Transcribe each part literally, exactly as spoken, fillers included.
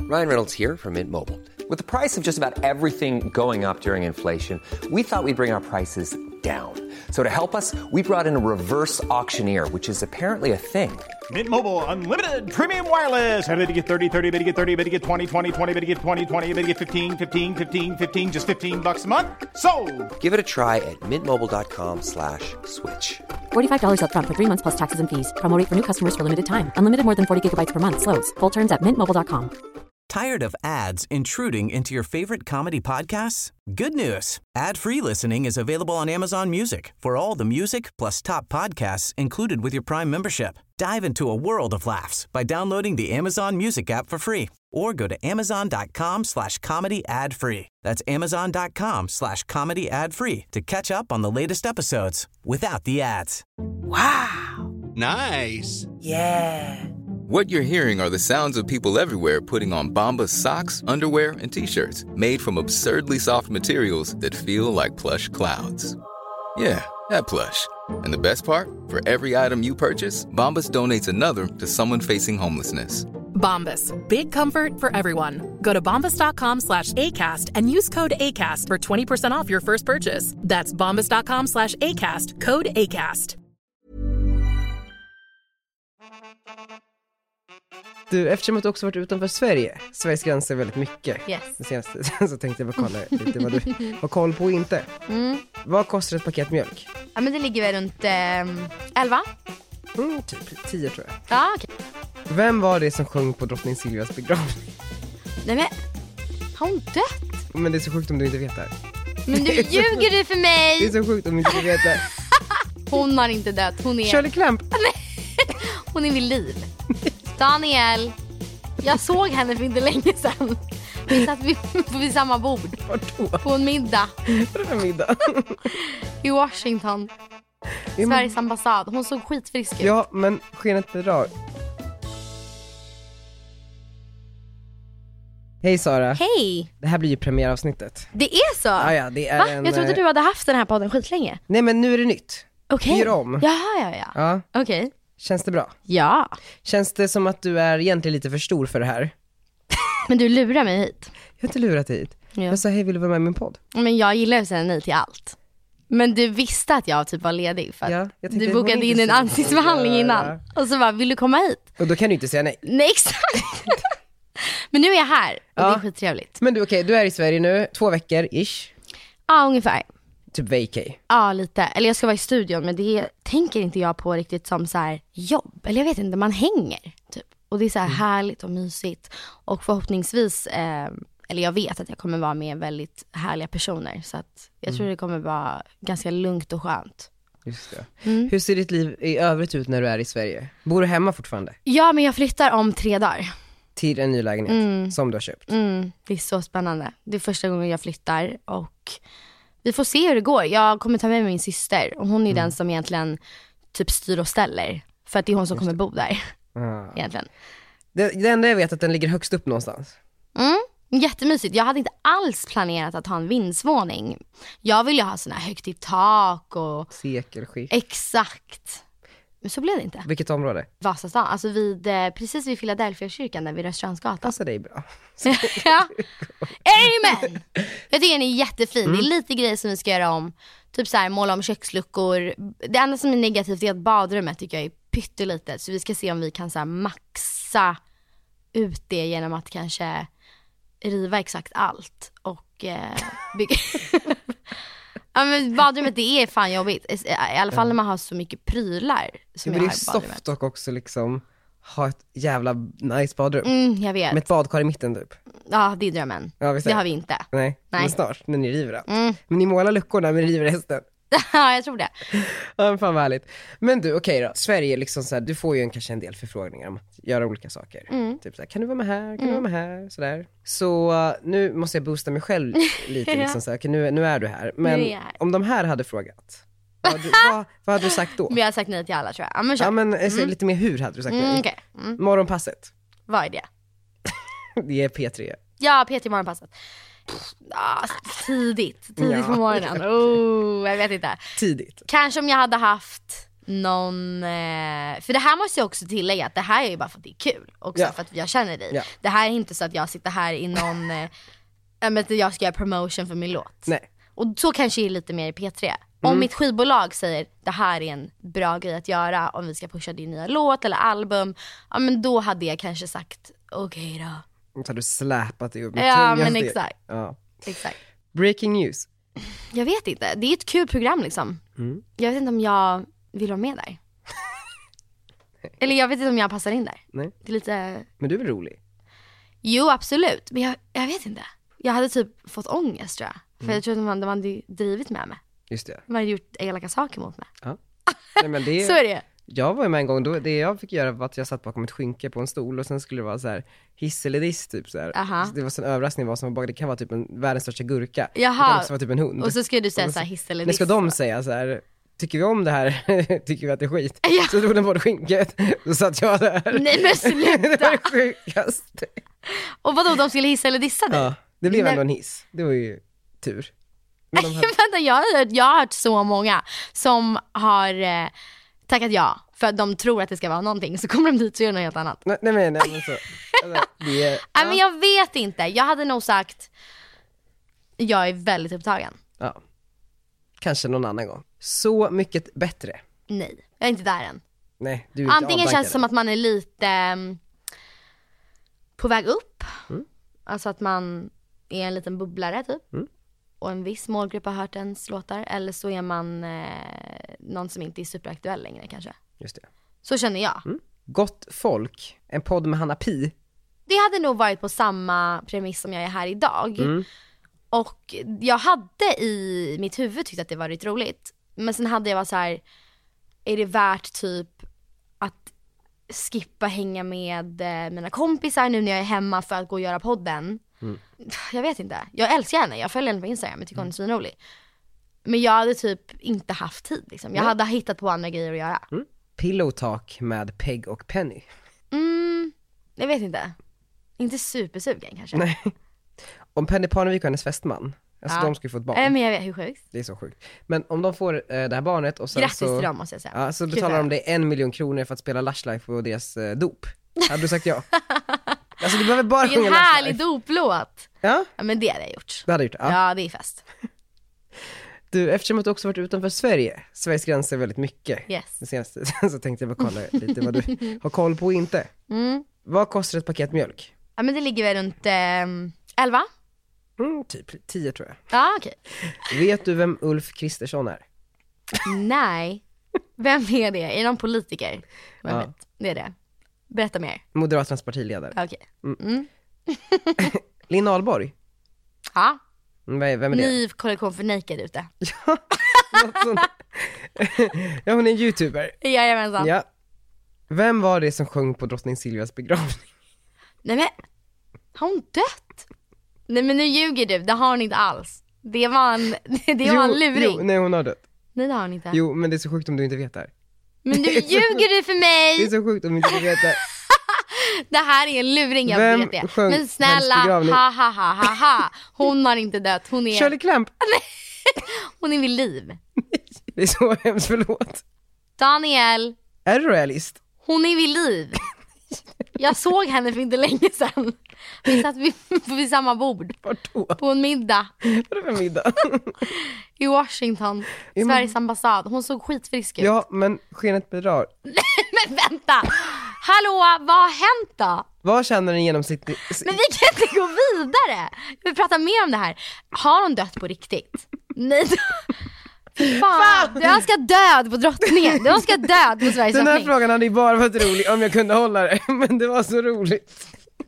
Ryan Reynolds here from Mint Mobile. With the price of just about everything going up during inflation, we thought we'd bring our prices down. So to help us, we brought in a reverse auctioneer, which is apparently a thing. Mint Mobile Unlimited Premium Wireless. How to get thirty, thirty, how to get thirty, how to get twenty, twenty, twenty, how to get twenty, twenty, how to get fifteen, fifteen, fifteen, fifteen, just fifteen bucks a month? Sold! Give it a try at mintmobile.com slash switch. forty-five dollars up front for three months plus taxes and fees. Promo rate for new customers for limited time. Unlimited more than forty gigabytes per month. Slows full terms at mint mobile dot com. Tired of ads intruding into your favorite comedy podcasts? Good news. Ad-free listening is available on Amazon Music for all the music plus top podcasts included with your Prime membership. Dive into a world of laughs by downloading the Amazon Music app for free or go to amazon.com slash comedy ad free. That's amazon.com slash comedy ad free to catch up on the latest episodes without the ads. Wow. Nice. Yeah. What you're hearing are the sounds of people everywhere putting on Bombas socks, underwear, and T-shirts made from absurdly soft materials that feel like plush clouds. Yeah, that plush. And the best part? For every item you purchase, Bombas donates another to someone facing homelessness. Bombas. Big comfort for everyone. Go to bombas.com slash ACAST and use code ACAST for twenty percent off your first purchase. That's bombas.com slash ACAST. Code ACAST. Du, eftersom att du också varit utanför Sverige, Sveriges gränser väldigt mycket. Yes. Det senaste, så tänkte jag bara kolla lite vad du har koll på och inte. Mm. Vad kostar ett paket mjölk? Ja, men det ligger väl runt eh, elva? Mm, typ tio tror jag. Ja, okej. Vem var det som sjöng på drottning Silvias begravning? Nej men, har hon dött? Men det är så sjukt om du inte vet det här. Men nu ljuger du för mig! Det är så sjukt om du inte vet det. Hon har inte dött, hon är... Shirley Clamp! Hon är vid liv. Daniel, jag såg henne för inte länge sedan. Vi satt vid, vid samma bord. Vart då? På en middag. På en middag? I Washington. Sveriges ambassad. Hon såg skitfrisk ut. Ja, men skenet bedrar. Hej Sara. Hej. Det här blir ju premiäravsnittet. Det är så? Ja, ja, det är Va? en... Jag trodde du hade haft den här podden skitlänge. Nej, men nu är det nytt. Okej. Vi gör om. Jaha, ja, ja. Ja. Okej. Okay. Känns det bra? Ja. Känns det som att du är egentligen lite för stor för det här? Men du lurar mig hit. Jag har inte lurat hit. Ja. Jag sa, hej, vill du vara med i min podd? Men jag gillar att säga nej till allt. Men du visste att jag typ var ledig för att ja, du bokade in en ansiktsbehandling innan. Och så bara, vill du komma hit? Och då kan du inte säga nej. Nej, exakt. Men nu är jag här och ja. Det är skittrevligt. Men du, okej, okay, du är i Sverige nu, två veckor ish. Ja, ungefär. Typ vacay. Ja, lite. Eller jag ska vara i studion, men det tänker inte jag på riktigt som så här jobb. Eller jag vet inte, man hänger typ. Och det är så här mm. härligt och mysigt. Och förhoppningsvis, eh, eller jag vet att jag kommer vara med väldigt härliga personer. Så att jag mm. tror det kommer vara ganska lugnt och skönt. Just det. Mm. Hur ser ditt liv i övrigt ut när du är i Sverige? Bor du hemma fortfarande? Ja, men jag flyttar om tre dagar. Till en ny lägenhet mm. som du har köpt? Mm. Det är så spännande. Det är första gången jag flyttar och vi får se hur det går. Jag kommer ta med min syster och hon är mm. den som egentligen typ styr och ställer. För att det är hon som kommer bo där. Ah. Egentligen. Det, det enda jag vet är att den ligger högst upp någonstans. Mm. Jättemysigt. Jag hade inte alls planerat att ha en vindsvåning. Jag vill ju ha såna här högt i tak och... sekelskift. Exakt. Men så blev det inte. Vilket område? Vasastan, alltså vid, precis vid Philadelphia-kyrkan där vid Rörstrandsgatan. Alltså det är bra. Ja. Amen! Jag tycker den är jättefin. Mm. Det är lite grejer som vi ska göra om. Typ så här, måla om köksluckor. Det enda som är negativt är att badrummet tycker jag är pyttelitet. Så vi ska se om vi kan så här maxa ut det genom att kanske riva exakt allt. Och eh, bygga... Ja, men badrummet, det är fan jobbigt. I alla fall när man har så mycket prylar som det jag har i badrummet. Det är soft och också liksom ha ett jävla nice badrum. Mm, jag vet. Med ett badkar i mitten typ. Ja, det är drömmen. Ja, det har vi inte. Nej, Nej. Men snart när ni river allt. Mm. Men ni målar luckorna men ni river resten. Ja, jag tror det. Ja, fan vad härligt. Men du, okej okay då. Sverige liksom så här, du får ju en, kanske en del förfrågningar om att göra olika saker. Mm. Typ så här, kan du vara med här? Kan mm. du vara med här? Sådär. Så uh, nu måste jag boosta mig själv lite liksom så här, okay, nu, nu är du här. Men här. Om de här hade frågat, vad, hade, vad, vad hade du sagt då? Men jag har sagt nej till alla tror jag. Ja, men, ja, men mm. lite mer hur hade du sagt nej? Mm, okay. mm. Morgonpasset. Vad är det? Det är P tre. Ja, P tre morgonpasset. Ah, tidigt, tidigt ja. på morgonen. Oh, jag vet inte. Tidigt. Kanske om jag hade haft någon, eh, för det här måste jag också tillägga att det här är ju bara för att det är kul också, Ja. för att jag känner dig. Ja. Det här är inte så att jag sitter här i någon, eh, att jag ska göra promotion för min låt. Nej. Och så kanske är lite mer i P tre. Om Mm. mitt skivbolag säger det här är en bra grej att göra om vi ska pusha din nya låt eller album, ja men då hade jag kanske sagt okej okay då. Så har du släpat dig upp med Ja tunga men steg. exakt. Ja. exakt. Breaking news. Jag vet inte, det är ett kul program liksom. Mm. Jag vet inte om jag vill vara med där. Eller jag vet inte om jag passar in där. Nej. Det är lite... Men du är väl rolig? Jo absolut, men jag, jag vet inte. Jag hade typ fått ångest tror jag. För Mm. jag tror att de, de hade drivit med mig. Just det. De hade gjort elaka saker mot mig. Ja. Nej, men det Så är det. Jag var ju med en gång, då, det jag fick göra var att jag satt bakom ett skynke på en stol och sen skulle det vara så här hiss eller diss typ så här. Aha. Så det var så en överraskning vad som var, det kan vara typ en världens största gurka. Jaha. Det kan också vara typ en hund. Och så skulle du säga Och så här hiss eller Men diss. ska de säga så här, tycker vi om det här, tycker vi att det är skit? Ja. Så drog den bort skynket, då satt jag där. Nej men sluta. Det var det sjukaste. Och vadå, de skulle hissa eller dissa dig? Ja, det blev Nej. ändå en hiss, det var ju tur. Men de hade... Vänta, jag har, hört, jag har hört så många som har eh, tackat ja för att de tror att det ska vara någonting, så kommer de dit och gör något helt annat. Nej, nej men, nej, men så. Alltså, det är... Nej men jag vet inte, jag hade nog sagt jag är väldigt upptagen. Ja, kanske någon annan gång. Så mycket bättre. Nej, jag är inte där än. Nej, du är inte Antingen avdankad. känns det som att man är lite um, på väg upp. Mm. Alltså att man är en liten bubblare typ. Mm. Och en viss målgrupp har hört ens låtar. Eller så är man eh, någon som inte är superaktuell längre kanske. Just det. Så känner jag. Mm. Gott folk, en podd med Hanna Pi. Det hade nog varit på samma premiss som jag är här idag. Mm. Och jag hade i mitt huvud tyckt att det var lite roligt. Men sen hade jag varit så här: är det värt typ att skippa hänga med eh, mina kompisar nu när jag är hemma för att gå och göra podden? Mm. Jag vet inte. Jag älskar henne. Jag följer henne på Instagram. Jag tycker hon är svinrolig. Men jag hade typ inte haft tid liksom. Jag Nej. hade hittat på andra grejer att göra. Mm. Pillow Talk med Peg och Penny. Mm, jag vet inte. Inte supersugen kanske. Nej. Om Penny Parnevik och hennes fästman, alltså Ja. de ska ju få ett barn. Nej men jag vet, hur sjukt. Det är så sjukt. Men om de får eh, det här barnet och sen Grattis så... till dem måste jag säga. Ja, så Kul betalar för de dig en miljon kronor för att spela Lush Life på deras eh, dop. Hade du sagt ja? Alltså du behöver bara Vilken sjunga Lush härlig Life. doplåt. Ja, Ja men det hade jag gjort. det hade du gjort. Ja. Ja, det är fest. Du, eftersom att du också varit utanför Sverige, Sveriges gränser väldigt mycket. Yes. Den senaste, så tänkte jag bara kolla lite vad du har koll på och inte. Mm. Vad kostar ett paket mjölk? Ja men det ligger väl runt eh, elva. Mm, typ tio tror jag. Ja okej. Vet du vem Ulf Kristersson är? Nej. Vem är det? Är det någon politiker? Vem Ja. vet? Det är det. Berätta mer. Moderaternas partiledare. Okej. Mm. Linn Ahlborg. Ja. Mm, Vem vem är det? Ny kollektion för Naked ute. Något sånt. Ja, hon är en youtuber. Jajamensan. Ja. Vem var det som sjöng på drottning Silvias begravning? Nej men, har hon dött? Nej men nu ljuger du, det har hon inte alls. Det var en, det var en luring. Jo, nej hon har dött. Nej det har hon inte. Jo, men det är så sjukt om du inte vet det här. Men nu det är så ljuger du för Det är mig. så sjukt om du inte vet det. Det här är en luring, jag Vem vet det. sjöng Men snälla, hennes begravning? ha ha ha ha ha. Hon har inte dött, hon är, Shirley Clamp. hon är vid liv. Det är så hemskt, förlåt. Daniel, Är du royalist? hon är vid liv. Jag såg henne för inte länge sedan. Vi satt vid, vid samma bord Vart då? på en middag Vad är det för middag? i Washington, men- Sveriges ambassad. Hon såg skitfrisk ut. Ja, men skenet bedrar. Men vänta, hallå, vad har hänt då? Vad känner en genomsnittlig... Men vi kan inte gå vidare. Vi pratar mer om det här. Har hon dött på riktigt? Nej. Fy Fan, du önskar död på drottningen. Du önskar död på Sveriges Den här drottning. frågan hade ju bara varit rolig om jag kunde hålla det. Men det var så roligt.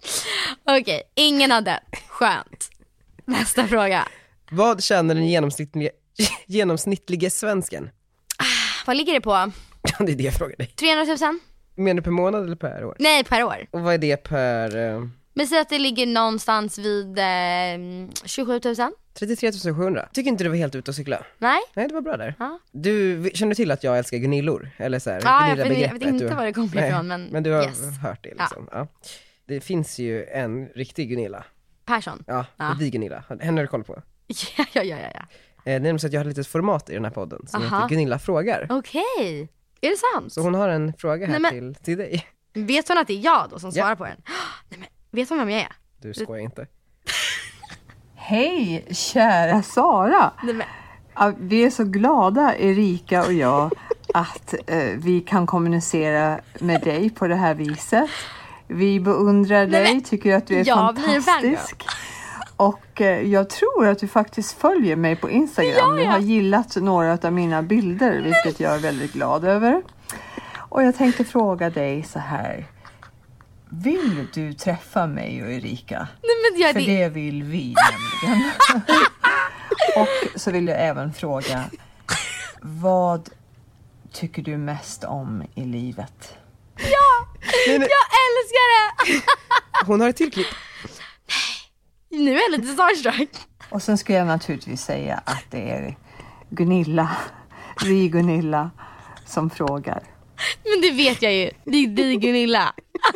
Okej, ingen har dött. Skönt. Nästa fråga. Vad känner den genomsnittlige, genomsnittlige svensken? Vad ligger det på? Ja, det är det jag frågar dig. trehundratusen? Menar du per månad eller per år? Nej, per år. Och vad är det per... Eh, Men säg att det ligger någonstans vid eh, tjugosjutusen? trettiotre tusen sjuhundra. Tycker inte du var helt ute att cykla? Nej? Nej, det var bra där. Ja. Du, känner till att jag älskar Gunillor? Eller så här, Ja, jag vet- Gunilla-begreppet. jag vet inte Du- var det kommer Nej, ifrån, men Men du har yes. hört det liksom. Ja. Det finns ju en riktig Gunilla. Persson? Ja, Ja. det är Gunilla. Henne har du koll på. Ja, ja, ja, ja. Eh, det är nämligen så att jag har ett litet format i den här podden som Aha. heter Gunilla frågar. Okej. Är det sant? Så hon har en fråga här Nej, men... till, till dig. Vet hon att det är jag då som ja. svarar på den? Nej, men, vet hon vem jag är? Du skojar inte. Hej, kära Sara. Nej, men... ja, vi är så glada, Erika och jag, att eh, vi kan kommunicera med dig på det här viset. Vi beundrar dig, Nej, men... tycker att du är fantastisk. Och eh, jag tror att du faktiskt följer mig på Instagram. Ja, ja. Du har gillat några av mina bilder, vilket jag är väldigt glad över. Och jag tänkte fråga dig så här. Vill du träffa mig och Erika? Nej, men jag, För det... det vill vi nämligen. Och så vill jag även fråga. Vad tycker du mest om i livet? Ja, nej, nej. Jag älskar det! Hon har ett till klipp. Nej, nu är jag lite starstruck. Och sen ska jag naturligtvis säga att det är Gunilla, vi Gunilla, som frågar. Men det vet jag ju. Det är dig, Gunilla.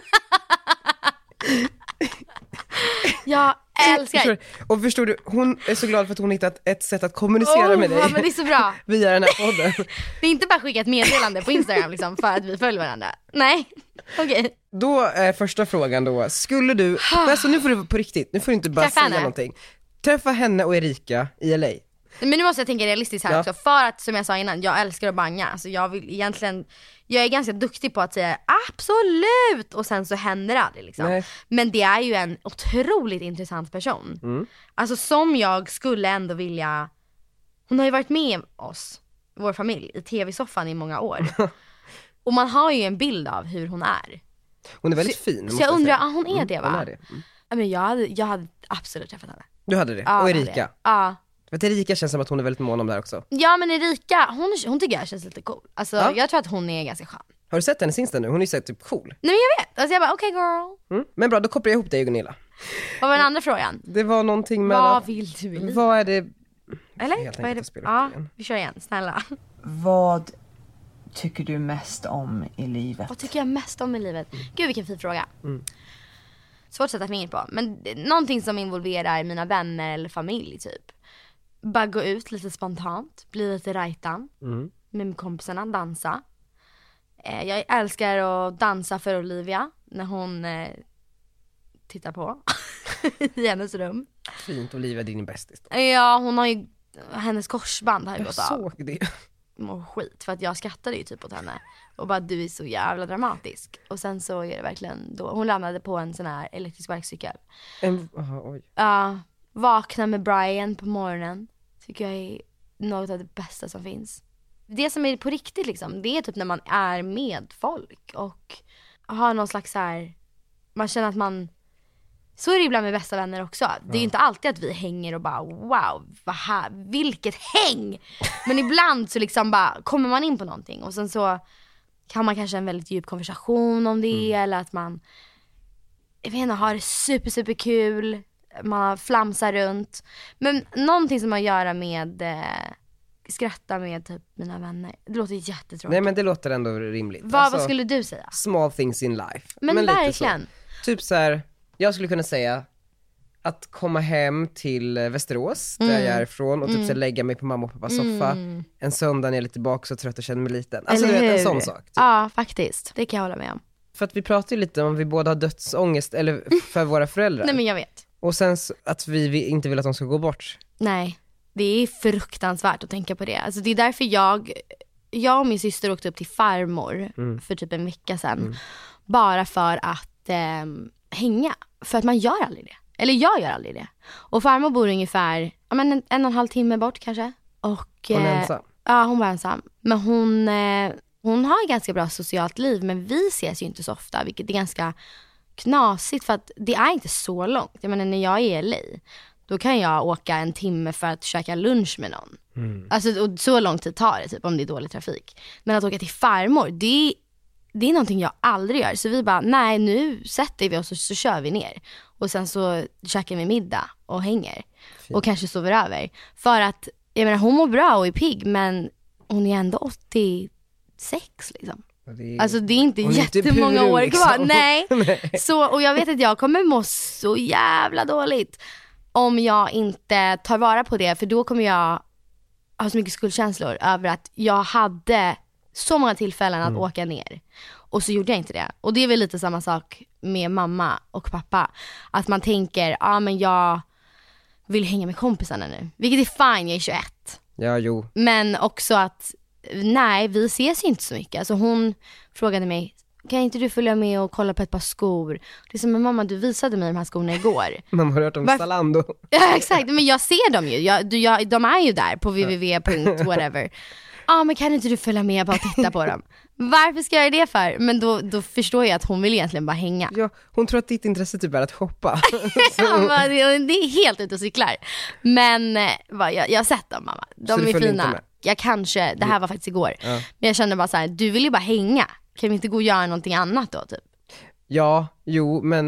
Jag älskar. Förstår, och förstår du, hon är så glad för att hon hittat ett sätt att kommunicera oh, med dig. Ja, men det är så bra. Via den här podden. Vi är inte bara skicka ett meddelande på Instagram liksom, för att vi följer varandra. Nej, okej. Okay. Då är första frågan då. Skulle du, alltså nu får du på riktigt, nu får du inte bara Träffa säga henne. någonting. Träffa henne och Erika i L A. Men nu måste jag tänka realistiskt här ja. också. För att som jag sa innan, jag älskar att banga. Alltså jag vill egentligen, jag är ganska duktig på att säga absolut. Och sen så händer det aldrig liksom. Nej. Men det är ju en otroligt intressant person. Mm. Alltså som jag skulle ändå vilja. Hon har ju varit med oss, vår familj, i tv-soffan i många år. Och man har ju en bild av hur hon är. Hon är väldigt så, fin. Så jag undrar, ah, hon är mm, det va? Hon är det. Mm. Men jag hade, jag hade absolut träffat henne. Du hade det? Ja, och Erika? Ja. Vet du, Erika känns som att hon är väldigt mån om det här också. Ja, men Erika, hon, hon tycker jag känns lite cool. Alltså ja. Jag tror att hon är ganska skön. Har du sett hennes Insta nu? Hon är ju sett typ cool. Nej men jag vet, alltså jag bara okej okay, girl. Mm. Men bra, då kopplar jag ihop dig och Gunilla. Vad var den andra frågan? Det var någonting med vad att... vill du i livet? Vad är det? Eller? Vad är det? Ja, vi kör igen, snälla. Vad tycker du mest om i livet? Vad tycker jag mest om i livet? Mm. Gud vilken fin fråga. Mm. Svårt att sätta fingret på. Men någonting som involverar mina vänner eller familj typ. Bara gå ut lite spontant. Bli lite rajtan. Mm. Med kompisarna, dansa. Eh, jag älskar att dansa för Olivia. När hon eh, tittar på. I hennes rum. Fint, Olivia, din bästis. Ja, hon har ju, hennes korsband har ju gått av. Jag såg det. Och skit, för att jag skrattade ju typ åt henne. Och bara, du är så jävla dramatisk. Och sen så är det verkligen då, hon landade på en sån här elektrisk sparkcykel. En, aha, oj. Ja, uh, vakna med Brian på morgonen. Tycker jag är något av det bästa som finns. Det som är på riktigt liksom, det är typ när man är med folk. Och har någon slags så här, man känner att man, så är det ibland med bästa vänner också. Det är ju inte alltid att vi hänger och bara wow, vad här, vilket häng. Men ibland så liksom bara kommer man in på någonting. Och sen så kan man kanske en väldigt djup konversation om det. Mm. Eller att man, jag vet inte, har det super super kul. Man flamsar runt. Men någonting som har att göra med eh, skratta med typ mina vänner. Det låter jättetråkigt. Nej men det låter ändå rimligt. Vad, alltså, vad skulle du säga? Small things in life. Men, men verkligen. Lite så. Typ så här, jag skulle kunna säga att komma hem till Västerås, där mm. jag är ifrån, och typ mm. så lägga mig på mamma och pappas soffa mm. en söndag när jag är lite tillbaka så trött och känner mig liten. Alltså eller du vet, hur? en sån sak. Typ. Ja, faktiskt. Det kan jag hålla med om. För att vi pratar ju lite om vi båda har dödsångest eller för våra föräldrar. Nej men jag vet. Och sen att vi, vi inte vill att de ska gå bort. Nej, det är fruktansvärt att tänka på det. Alltså det är därför jag, jag och min syster åkte upp till farmor mm. för typ en vecka sedan. Mm. Bara för att eh, hänga. För att man gör aldrig det. Eller jag gör aldrig det. Och farmor bor ungefär ja, men en, en och en halv timme bort kanske. Och, hon är eh, ensam? Ja, hon var ensam. Men hon, eh, hon har ett ganska bra socialt liv. Men vi ses ju inte så ofta. Vilket är ganska knasigt. För att det är inte så långt. Jag menar när jag är i L A, då kan jag åka en timme för att käka lunch med någon. Mm. Alltså och så lång tid tar det typ om det är dålig trafik. Men att åka till farmor, det, det är någonting jag aldrig gör. Så vi bara, nej nu sätter vi oss och så kör vi ner. Och sen så käkar vi middag och hänger. Fint. Och kanske sover över. För att, jag menar hon mår bra och är pigg, men hon är ändå åttiosex liksom. Det är, alltså det är inte jättemånga år liksom. Kvar. Nej. Nej. Så, och jag vet att jag kommer må så jävla dåligt om jag inte tar vara på det. För då kommer jag ha så mycket skuldkänslor över att jag hade så många tillfällen att mm. åka ner. Och så gjorde jag inte det. Och det är väl lite samma sak med mamma och pappa. Att man tänker, ja ah, men jag vill hänga med kompisarna nu. Vilket är fine, jag är tjugoett. Ja, jo. Men också att, nej, vi ses inte så mycket. Alltså hon frågade mig, kan inte du följa med och kolla på ett par skor? Det är som, men mamma, du visade mig de här skorna igår. Man har hört om Varf- Zalando. Ja, exakt. Men jag ser dem ju. Jag, du, jag, de är ju där på www punkt whatever. Ja, ah, men kan inte du följa med och titta på dem? Varför ska jag göra det för? Men då, då förstår jag att hon vill egentligen bara hänga. Ja, hon tror att ditt intresse typ är att shoppa. Ja, det är helt ute och cyklar. Men va, jag, jag har sett dem, mamma. De är fina. Jag kanske, det här var faktiskt igår. Ja. Men jag kände bara så här, du vill ju bara hänga. Kan vi inte gå och göra någonting annat då typ? Ja, jo, men...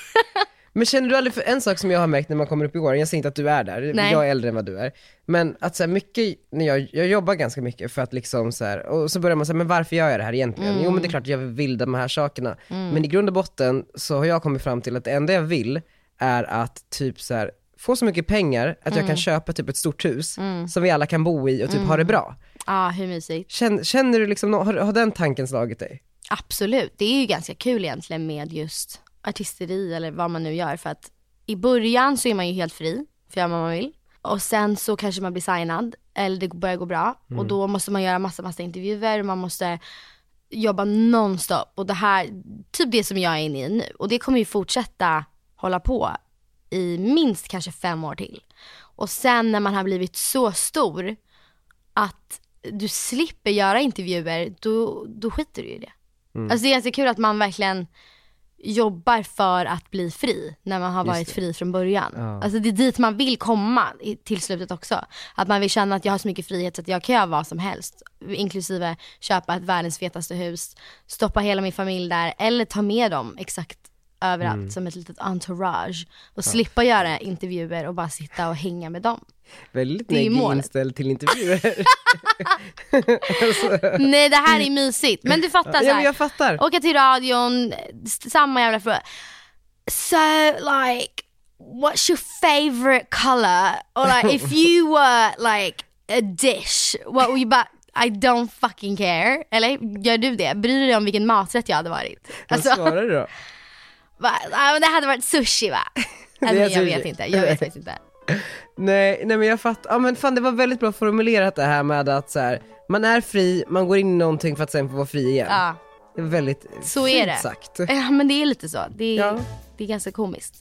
Men känner du aldrig, för en sak som jag har märkt när man kommer upp i åren, jag säger inte att du är där, Nej. jag är äldre än vad du är, men att så här, mycket, när jag, jag jobbar ganska mycket för att liksom så här, och så börjar man säga, men varför gör jag det här egentligen? Mm. Jo, men det är klart jag vill de här sakerna, mm. men i grund och botten så har jag kommit fram till att det enda jag vill är att typ så här, få så mycket pengar att mm. jag kan köpa typ ett stort hus mm. som vi alla kan bo i och typ mm. ha det bra. Ja, ah, hur mysigt. Känner, känner du liksom, har, har den tanken slagit dig? Absolut, det är ju ganska kul egentligen med just artisteri eller vad man nu gör, för att i början så är man ju helt fri för att göra vad man vill, och sen så kanske man blir signad eller det börjar gå bra mm. och då måste man göra massa massa intervjuer, man måste jobba nonstop, och det här typ det som jag är inne i nu, och det kommer ju fortsätta hålla på i minst kanske fem år till. Och sen när man har blivit så stor att du slipper göra intervjuer, då, då skiter du i det. Mm. Alltså det är ganska kul att man verkligen jobbar för att bli fri när man har varit fri från början. Ja. Alltså det är dit man vill komma till slutet också. Att man vill känna att jag har så mycket frihet så att jag kan göra vad som helst. Inklusive köpa ett världens fetaste hus, stoppa hela min familj där eller ta med dem exakt överallt mm. som ett litet entourage och ja. slippa göra intervjuer och bara sitta och hänga med dem. Väldigt neggig inställd till intervjuer. Alltså. Nej, det här är mysigt. Men du fattar så här. Ja, men jag fattar. Åka till radion, samma jävla fråga. So like, what's your favorite color? Or like, if you were like a dish, what would you buy? I don't fucking care. Eller gör du det? Bryr du dig om vilken maträtt jag hade varit? Alltså, vad svarar du då? Va? Ja, det hade varit sushi, va? Alltså, jag sushi. vet inte, jag vet faktiskt inte. Nej, nej men jag fattar. Ja, men fan, det var väldigt bra formulerat det här med att så här, man är fri, man går in i någonting för att sen få vara fri igen. Ja. Det är väldigt så är det. Sagt. Ja, men det är lite så. Det är, ja. det är ganska komiskt.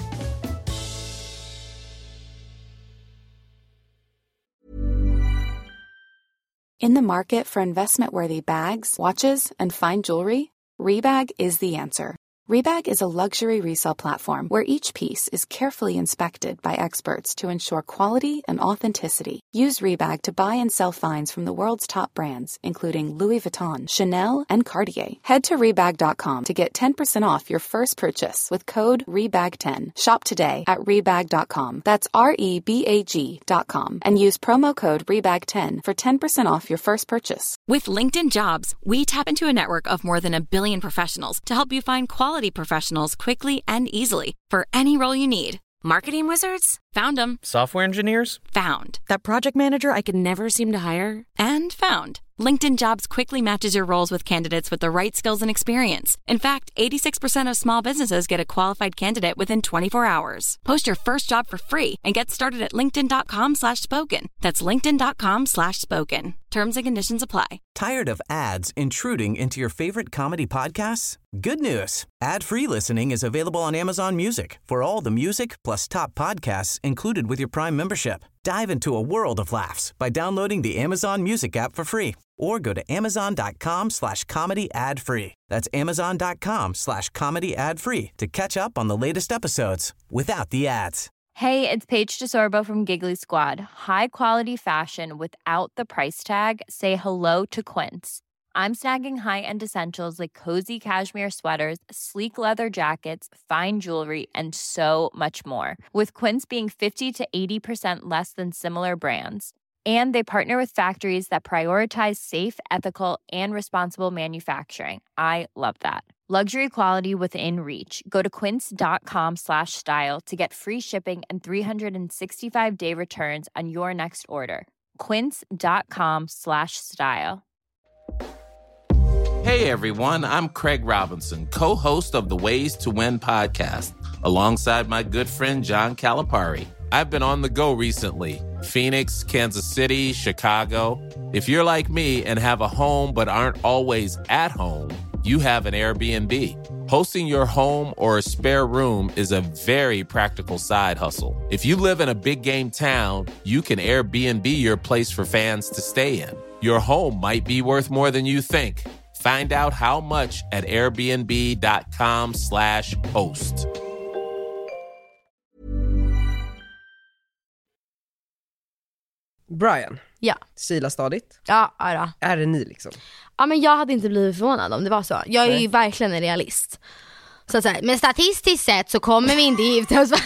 In the market for investment-worthy bags, watches, and fine jewelry, Rebag is the answer. Rebag is a luxury resale platform where each piece is carefully inspected by experts to ensure quality and authenticity. Use Rebag to buy and sell finds from the world's top brands, including Louis Vuitton, Chanel, and Cartier. Head to Rebag dot com to get ten percent off your first purchase with code R E B A G ten. Shop today at Rebag dot com. That's R E B A G dot com. And use promo code R E B A G ten for ten percent off your first purchase. With LinkedIn Jobs, we tap into a network of more than a billion professionals to help you find quality professionals quickly and easily for any role you need. Marketing wizards? Found them. Software engineers? Found. That project manager I could never seem to hire? And found. LinkedIn Jobs quickly matches your roles with candidates with the right skills and experience. In fact, eighty-six percent of small businesses get a qualified candidate within twenty-four hours. Post your first job for free and get started at linkedin dot com slash spoken. That's linkedin dot com slash spoken. Terms and conditions apply. Tired of ads intruding into your favorite comedy podcasts? Good news. Ad-free listening is available on Amazon Music for all the music plus top podcasts included with your Prime membership. Dive into a world of laughs by downloading the Amazon Music app for free or go to amazon dot com slash comedy ad free. That's amazon dot com slash comedy ad free to catch up on the latest episodes without the ads. Hey, it's Paige DeSorbo from Giggly Squad. High quality fashion without the price tag. Say hello to Quince. I'm snagging high-end essentials like cozy cashmere sweaters, sleek leather jackets, fine jewelry, and so much more. With Quince being fifty to eighty percent less than similar brands. And they partner with factories that prioritize safe, ethical, and responsible manufacturing. I love that. Luxury quality within reach. Go to quince dot com slash style to get free shipping and three sixty-five day returns on your next order. quince dot com slash style. Hey everyone, I'm Craig Robinson, co-host of the Ways to Win podcast, alongside my good friend John Calipari. I've been on the go recently. Phoenix, Kansas City, Chicago. If you're like me and have a home but aren't always at home, you have an Airbnb. Hosting your home or a spare room is a very practical side hustle. If you live in a big game town, you can Airbnb your place for fans to stay in. Your home might be worth more than you think. Find out how much at airbnb.com slash host. Brian. Ja. Sila stadigt. Ja, ja då. Är det ni liksom? Ja, men jag hade inte blivit förvånad om det var så. Jag är Nej. ju verkligen en realist. Så att säga, men statistiskt sett så kommer vi inte gifta oss.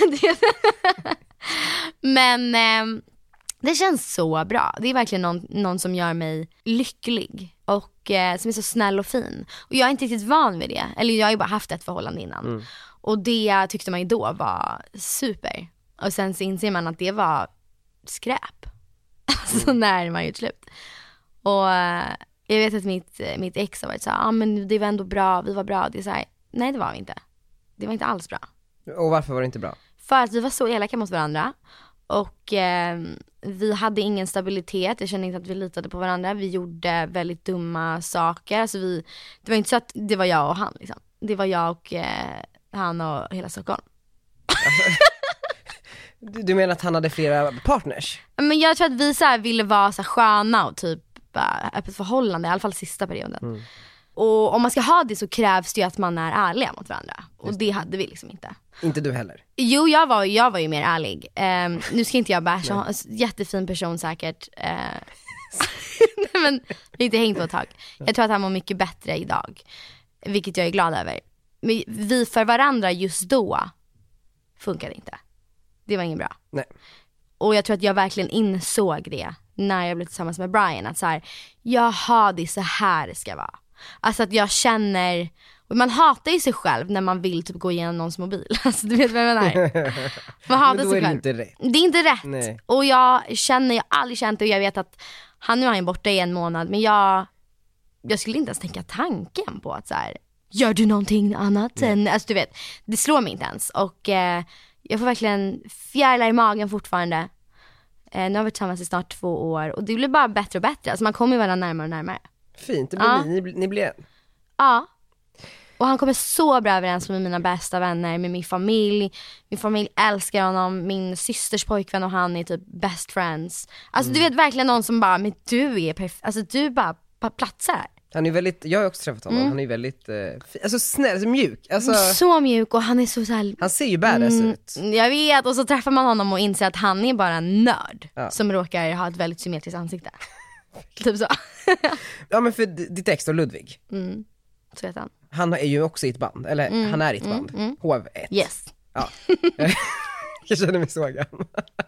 Men eh, det känns så bra. Det är verkligen någon, någon som gör mig lycklig. Och eh, som är så snäll och fin. Och jag är inte riktigt van vid det. Eller jag har ju bara haft ett förhållande innan. Mm. Och det tyckte man ju då var super. Och sen så inser man att det var skräp. Alltså mm. när man gjort slut. Och eh, jag vet att mitt, mitt ex har varit så här, ah, men det var ändå bra, vi var bra. Det är så här, nej det var vi inte. Det var inte alls bra. Och varför var det inte bra? För att vi var så elaka mot varandra. Och eh, vi hade ingen stabilitet. Jag kände inte att vi litade på varandra. Vi gjorde väldigt dumma saker. Alltså vi, det var inte så att det var jag och han liksom. Det var jag och eh, han och hela Stockholm. du, du menar att han hade flera partners? Men jag tror att vi så här ville vara så här sköna och typ bara öppet förhållande. I alla fall sista perioden. Mm. Och om man ska ha det så krävs det ju att man är ärlig mot varandra. Och det hade vi liksom inte. Inte du heller? Jo, jag var, jag var ju mer ärlig. Um, nu ska inte jag basha, en jättefin person säkert. Uh, nej, men vi har inte hängt på ett tag. Jag tror att han var mycket bättre idag. Vilket jag är glad över. Men vi för varandra just då funkade inte. Det var inget bra. Nej. Och jag tror att jag verkligen insåg det när jag blev tillsammans med Brian. Att så här, jaha, det är så här det ska vara. Alltså att jag känner... Och man hatar ju sig själv när man vill typ gå igenom någons mobil. Alltså du vet vad jag menar. Man hatar Men då sig är det själv. inte rätt. Det är inte rätt. Nej. Och jag känner, jag har aldrig känt det. Och jag vet att han nu är han borta i en månad. Men jag Jag skulle inte ens tänka tanken på att så här, gör du någonting annat än, alltså du vet, det slår mig inte ens. Och eh, jag får verkligen fjärilar i magen fortfarande. eh, Nu har vi tillsammans i snart två år. Och det blir bara bättre och bättre. Alltså man kommer ju varandra närmare och närmare. Fint, det blir ja. ni, ni, ni blir en. Ja. Och han kommer så bra överens med mina bästa vänner, med min familj. Min familj älskar honom. Min systers pojkvän och han är typ best friends. Alltså mm. du vet verkligen någon som bara, men du är perfekt. Alltså du bara, bara platsar här. Han är väldigt, jag har också träffat honom. Mm. Han är väldigt, eh, alltså snäll, alltså mjuk. Alltså, så mjuk och han är så, så här, han ser ju badass mm, ut. Jag vet, och så träffar man honom och inser att han är bara en nörd. Ja. Som råkar ha ett väldigt symmetriskt ansikte. Typ så. Ja men för ditt ex då, Ludvig. Mm. Så vet han. Han är ju också i ett band, eller mm. han är i ett band. Mm. Mm. H V ett. Yes. Ja. Jag känner mig så gammal.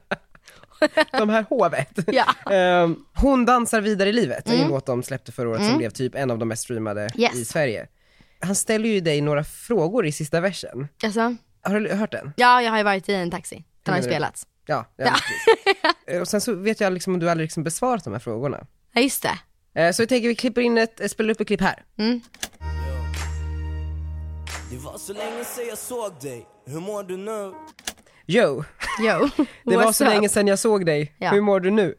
De här H V ett. Ja. um, Hon dansar vidare i livet. Det är mm. en låt de släppte förra året mm. som blev typ en av de mest streamade yes. i Sverige. Han ställer ju dig några frågor i sista versen. Alltså. Har du hört den? Ja, jag har ju varit i en taxi. Den har ju spelats. Ja, ja. ja. Och sen så vet jag liksom om du aldrig liksom besvarat de här frågorna. Ja, just det. uh, Så jag tänker vi klipper in ett, spelar upp ett klipp här. Mm. Det var så länge sedan jag såg dig. Hur mår du nu? Yo. Yo. Det var så up? länge sedan jag såg dig. Ja. Hur mår du nu?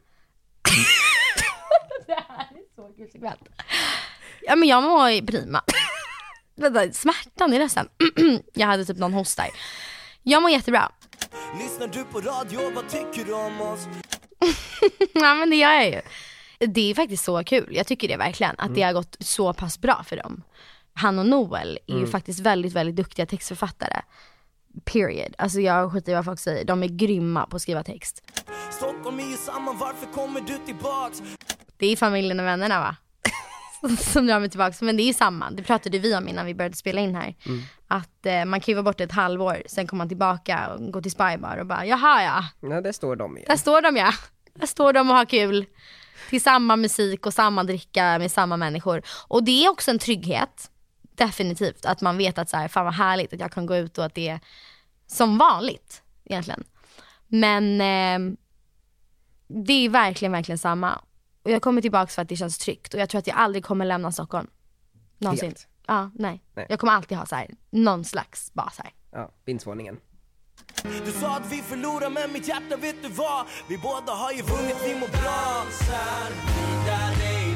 Det här är så kul. Ja, men jag mår prima. Smärtan i rösten. Jag hade typ någon host där. Jag mår jättebra. Lyssnar du på radio? Vad tycker du om oss? Ja, men det gör jag ju. Det är faktiskt så kul. Jag tycker det verkligen. Att mm. det har gått så pass bra för dem. Han och Noel är mm. ju faktiskt väldigt, väldigt duktiga textförfattare. Period. Alltså jag skiter i vad folk säger. De är grymma på att skriva text. Stockholm är ju samma, varför kommer du tillbaks? Det är familjen och vännerna, va? Som drar mig tillbaks. Men det är ju samma. Det pratade vi om innan vi började spela in här. Mm. Att eh, man kan ju vara borta ett halvår. Sen kommer man tillbaka och går till Spybar och bara, jaha ja. Ja, där står de igen. Där står de, ja. Där står de och har kul. Till samma musik och samma dricka med samma människor. Och det är också en trygghet. Definitivt. Att man vet att så här, fan vad härligt att jag kan gå ut och att det är som vanligt egentligen. Men eh, det är verkligen, verkligen samma. Och jag kommer tillbaka för att det känns tryggt. Och jag tror att jag aldrig kommer lämna Stockholm. Någonsin. Helt. Ja, nej. nej. Jag kommer alltid ha så här, någon slags bas här. Ja, vindsvåningen. Du sa att vi förlorar men mitt hjärta vet du vad. Vi båda har ju vunnit, vi mår bra. Sär vidare i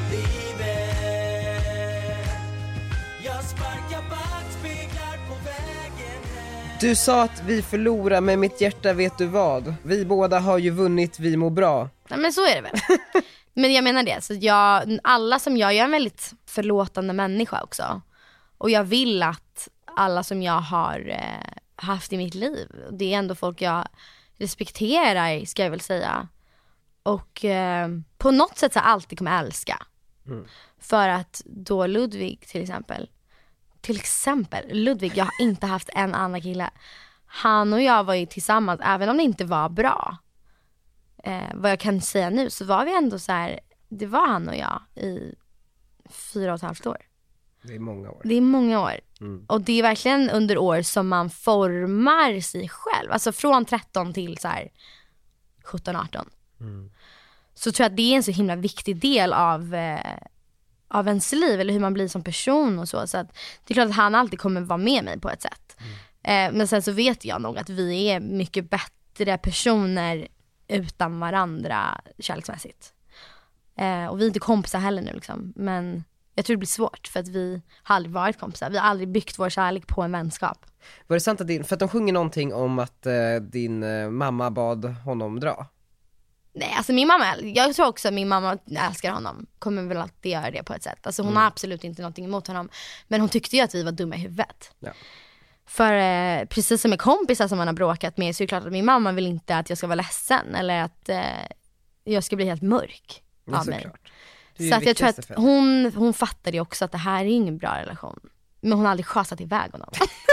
livet. Jag sparkar backspeglar på vägen. Du sa att vi förlorar med mitt hjärta vet du vad. Vi båda har ju vunnit, vi mår bra. Nej, men så är det väl. Men jag menar det, så jag, alla som jag, jag är en väldigt förlåtande människa också. Och jag vill att alla som jag har eh, haft i mitt liv, det är ändå folk jag respekterar, ska jag väl säga. Och eh, på något sätt så alltid kommer älska. Mm. För att då Ludvig till exempel, till exempel Ludvig, jag har inte haft en annan kille. Han och jag var ju tillsammans, även om det inte var bra. Eh, vad jag kan säga nu, så var vi ändå så här, det var han och jag i fyra och ett halvt år. Det är många år. Det är många år. Mm. Och det är verkligen under år som man formar sig själv. Alltså från tretton till så här sjutton arton. Mm. Så tror jag att det är en så himla viktig del av, eh, av ens liv. Eller hur man blir som person och så. Så att det är klart att han alltid kommer vara med mig på ett sätt. Mm. Eh, men sen så vet jag nog att vi är mycket bättre personer utan varandra kärleksmässigt. Eh, och vi är inte kompisar heller nu liksom. Men jag tror det blir svårt för att vi har aldrig varit kompisar. Vi har aldrig byggt vår kärlek på en vänskap. Var det sant att din, för att de sjunger någonting om att eh, din eh, mamma bad honom dra? Nej, alltså min mamma, jag tror också att min mamma älskar honom. Kommer väl alltid göra det på ett sätt. Alltså hon mm. har absolut inte någonting emot honom. Men hon tyckte ju att vi var dumma i huvudet. Ja. För eh, precis som med kompisar som man har bråkat med, så är det klart att min mamma vill inte att jag ska vara ledsen. Eller att eh, jag ska bli helt mörk ja, av mig. Klart. Så att jag tror att hon, hon fattade också att det här är ingen bra relation. Men hon har aldrig chasat iväg honom.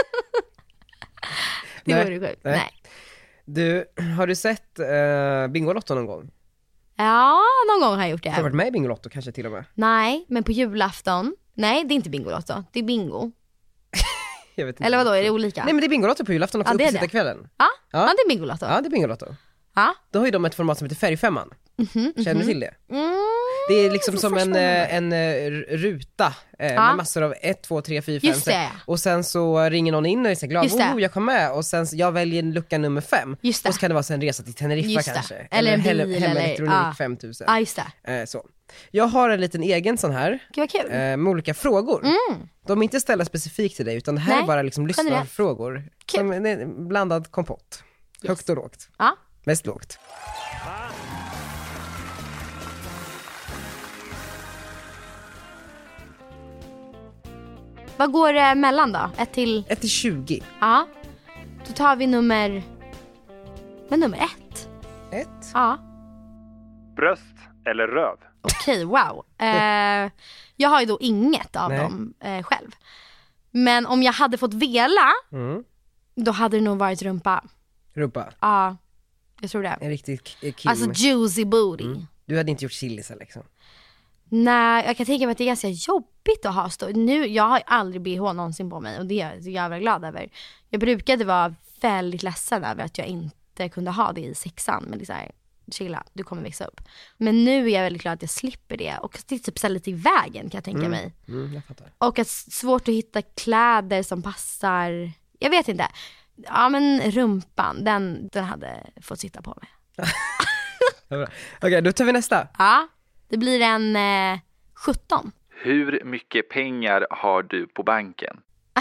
Det nej, vore sjukt. nej. Nej. Du, har du sett uh, Bingolotto någon gång? Ja, någon gång har jag gjort det. Har du varit med i Bingolotto kanske till och med? Nej, men på julafton. Nej, det är inte Bingolotto, det är bingo. Jag vet inte. Eller vadå, är det olika? Nej, men det är Bingolotto på julafton också, ja, uppesittarkvällen. Ja, ja, det är Bingolotto. Ja, det är Bingolotto. Ja. Då har ju de ett format som heter Färgfemman. Mm-hmm, Känner du till det? Mm. Det är liksom som en, en, en ruta eh, ja. med massor av ett, två, tre, fyra, fem, sex. Och sen så ringer någon in och är så glad, oh jag kom med. Och sen så jag väljer lucka nummer fem. Och så kan det vara en resa till Teneriffa kanske. Eller en bil eller, hem elektronik ja. fem tusen. Ja, just det. Eh, så. Jag har en liten egen sån här. Gud vad kul. Eh, med olika frågor. Mm. De är inte ställda specifikt till dig, utan det här Nej. är bara liksom lyssnarfrågor. Som en blandad kompott. Yes. Högt och lågt. Ja. Mest lågt. Vad går det mellan då? ett till... ett till tjugo. Ja. Då tar vi nummer... Men nummer ett. Ett? Ja. Bröst eller röv? Okej, wow. Eh, jag har ju då inget av Nej. dem eh, själv. Men om jag hade fått vela, mm. då hade det nog varit rumpa. Rumpa? Ja, jag tror det. En riktig Kim. Alltså juicy booty. Mm. Du hade inte gjort chillisar liksom? Nej, jag kan tänka mig att det är ganska jobbigt att ha stå. Nu, jag har aldrig B H någonsin på mig och det är jag så jävla glad över. Jag brukade vara väldigt ledsen över att jag inte kunde ha det i sexan. Men det är så här, chilla, du kommer växa upp. Men nu är jag väldigt glad att jag slipper det. Och det är typ så lite i vägen kan jag tänka mm. mig. Mm, jag fattar. Och att svårt att hitta kläder som passar. Jag vet inte. Ja men rumpan, den, den hade fått sitta på mig. Okej, okay, då tar vi nästa. Ja, det blir en eh, sjutton. Hur mycket pengar har du på banken?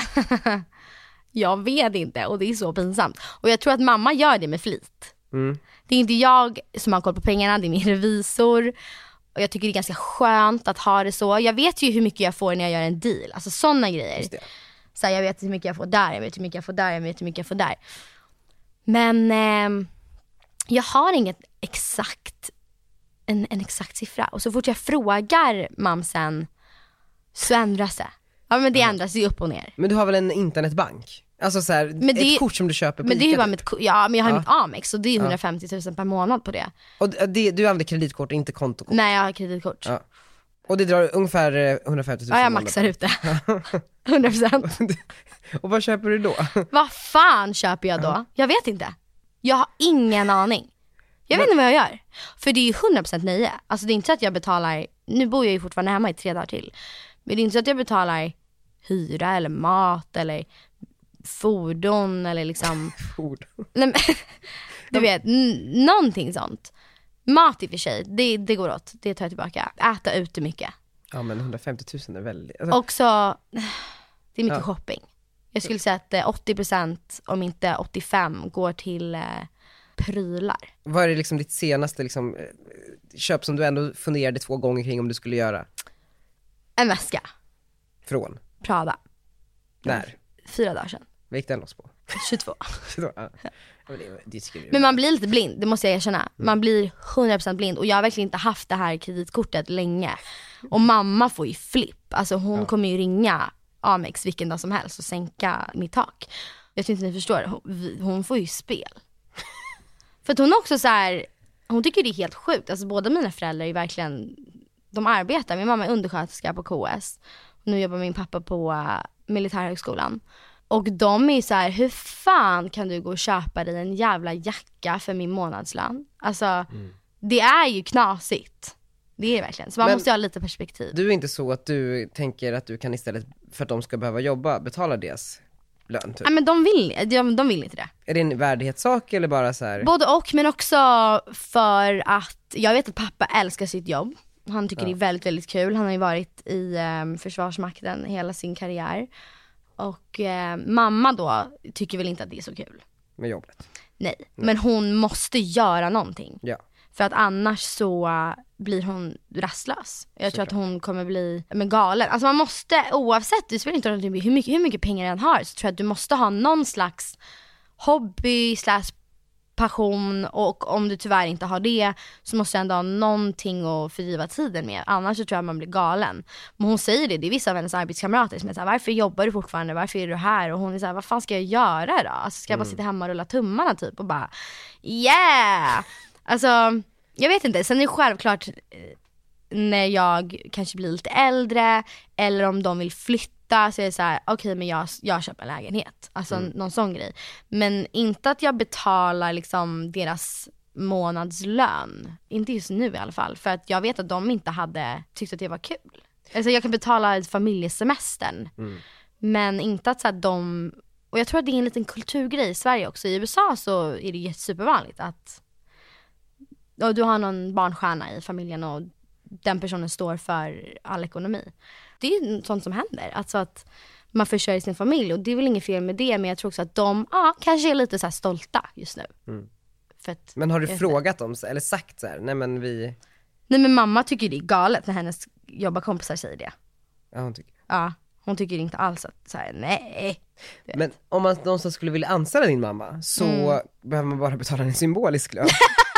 Jag vet inte och det är så pinsamt. Och jag tror att mamma gör det med flit. Mm. Det är inte jag som har koll på pengarna, det är min revisor. Och jag tycker det är ganska skönt att ha det så. Jag vet ju hur mycket jag får när jag gör en deal. Alltså sådana grejer. Så här, jag vet hur mycket jag får där, jag vet hur mycket jag får där, jag vet hur mycket jag får där. Men eh, jag har inget exakt en, en exakt siffra. Och så fort jag frågar mamsen så ändras det. Ja men det mm. ändras ju upp och ner. Men du har väl en internetbank? Alltså så här, men det, ett kort som du köper på Men det är ju Ica, bara mitt, ja men jag har ja. mitt Amex. Så det är hundrafemtio tusen per månad på det. Och det, du använder kreditkort, inte kontokort? Nej jag har kreditkort. Ja. Och det drar ungefär hundrafemtio tusen? Ja jag maxar ut det. hundra procent. Och vad köper du då? Vad fan köper jag då? Ja. Jag vet inte. Jag har ingen aning. Jag vet inte vad jag gör. För det är ju hundra procent nöje. Alltså det är inte så att jag betalar. Nu bor jag ju fortfarande hemma i tre dagar till. Men det är inte så att jag betalar hyra eller mat eller fordon eller liksom fordon. Nej, men, du vet, n- någonting sånt. Mat i och för sig, det, det går åt. Det tar jag tillbaka. Äta ute mycket. Ja, men hundrafemtio tusen är väldigt... Alltså... Också, det är mycket ja. shopping. Jag skulle säga att åttio procent, om inte åttiofem, går till eh, prylar. Vad är det liksom ditt senaste liksom, köp som du ändå funderade två gånger kring om du skulle göra? En väska. Från? Prada. När? Fyra dagar sedan. Vad gick den loss på? tjugotvå. tjugotvå ja. Men, det, det men man blir lite blind, det måste jag erkänna. Man blir hundra procent blind. Och jag har verkligen inte haft det här kreditkortet länge. Och mamma får ju flipp. Alltså hon ja. kommer ju ringa Amex vilken dag som helst och sänka mitt tak. Jag tror inte ni förstår. Hon, hon får ju spel. För att hon också så här, hon tycker det är helt sjukt. Alltså båda mina föräldrar är verkligen, de arbetar. Min mamma är undersköterska på K S. Nu jobbar min pappa på uh, militärhögskolan. Och de är så här, hur fan kan du gå och köpa dig en jävla jacka för min månadslön? Alltså, mm. det är ju knasigt. Det är det verkligen. Så man Men måste ha lite perspektiv. Du är inte så att du tänker att du kan istället för att de ska behöva jobba betala deras lön? Typ. Ja, men de vill, de, de vill inte det. Är det en värdighetssak eller bara så här? Både och, men också för att jag vet att pappa älskar sitt jobb. Han tycker ja. det är väldigt, väldigt kul. Han har ju varit i um, Försvarsmakten hela sin karriär. Och eh, mamma då tycker väl inte att det är så kul. Med jobbet? Nej, Nej. men hon måste göra någonting. Ja. För att annars så blir hon rastlös. Jag så tror klart. att hon kommer bli men galen. Alltså man måste, oavsett, det spelar inte roll hur mycket, hur mycket pengar den har, så tror jag att du måste ha någon slags hobby slash passion, och om du tyvärr inte har det så måste du ändå ha någonting att fördriva tiden med. Annars så tror jag man blir galen. Men hon säger det, det är vissa av hennes arbetskamrater som är såhär, varför jobbar du fortfarande, varför är du här? Och hon är såhär, vad fan ska jag göra då? Alltså ska jag bara sitta hemma och rulla tummarna typ och bara yeah! Alltså jag vet inte, sen är det självklart när jag kanske blir lite äldre eller om de vill flytta så är det så här, okej okay, men jag, jag köper en lägenhet. Alltså mm. någon sån grej. Men inte att jag betalar liksom deras månadslön. Inte just nu i alla fall. För att jag vet att de inte hade tyckt att det var kul. Alltså jag kan betala familjesemestern. Mm. Men inte att så här, de... Och jag tror att det är en liten kulturgrej i Sverige också. I U S A så är det supervanligt att och du har någon barnstjärna i familjen och den personen står för all ekonomi. Det är sånt som händer. Alltså att man försörjer sin familj och det är väl inget fel med det, men jag tror också att de ja, kanske är lite så här stolta just nu. Mm. För att, men har du frågat dem eller sagt så här, nej men vi... Nej men mamma tycker det är galet när hennes jobbarkompisar säger det. Ja, hon tycker. Ja, hon tycker inte alls att så här, nej. Men om man någonstans skulle vilja anställa din mamma så mm. behöver man bara betala en symbolisk lön.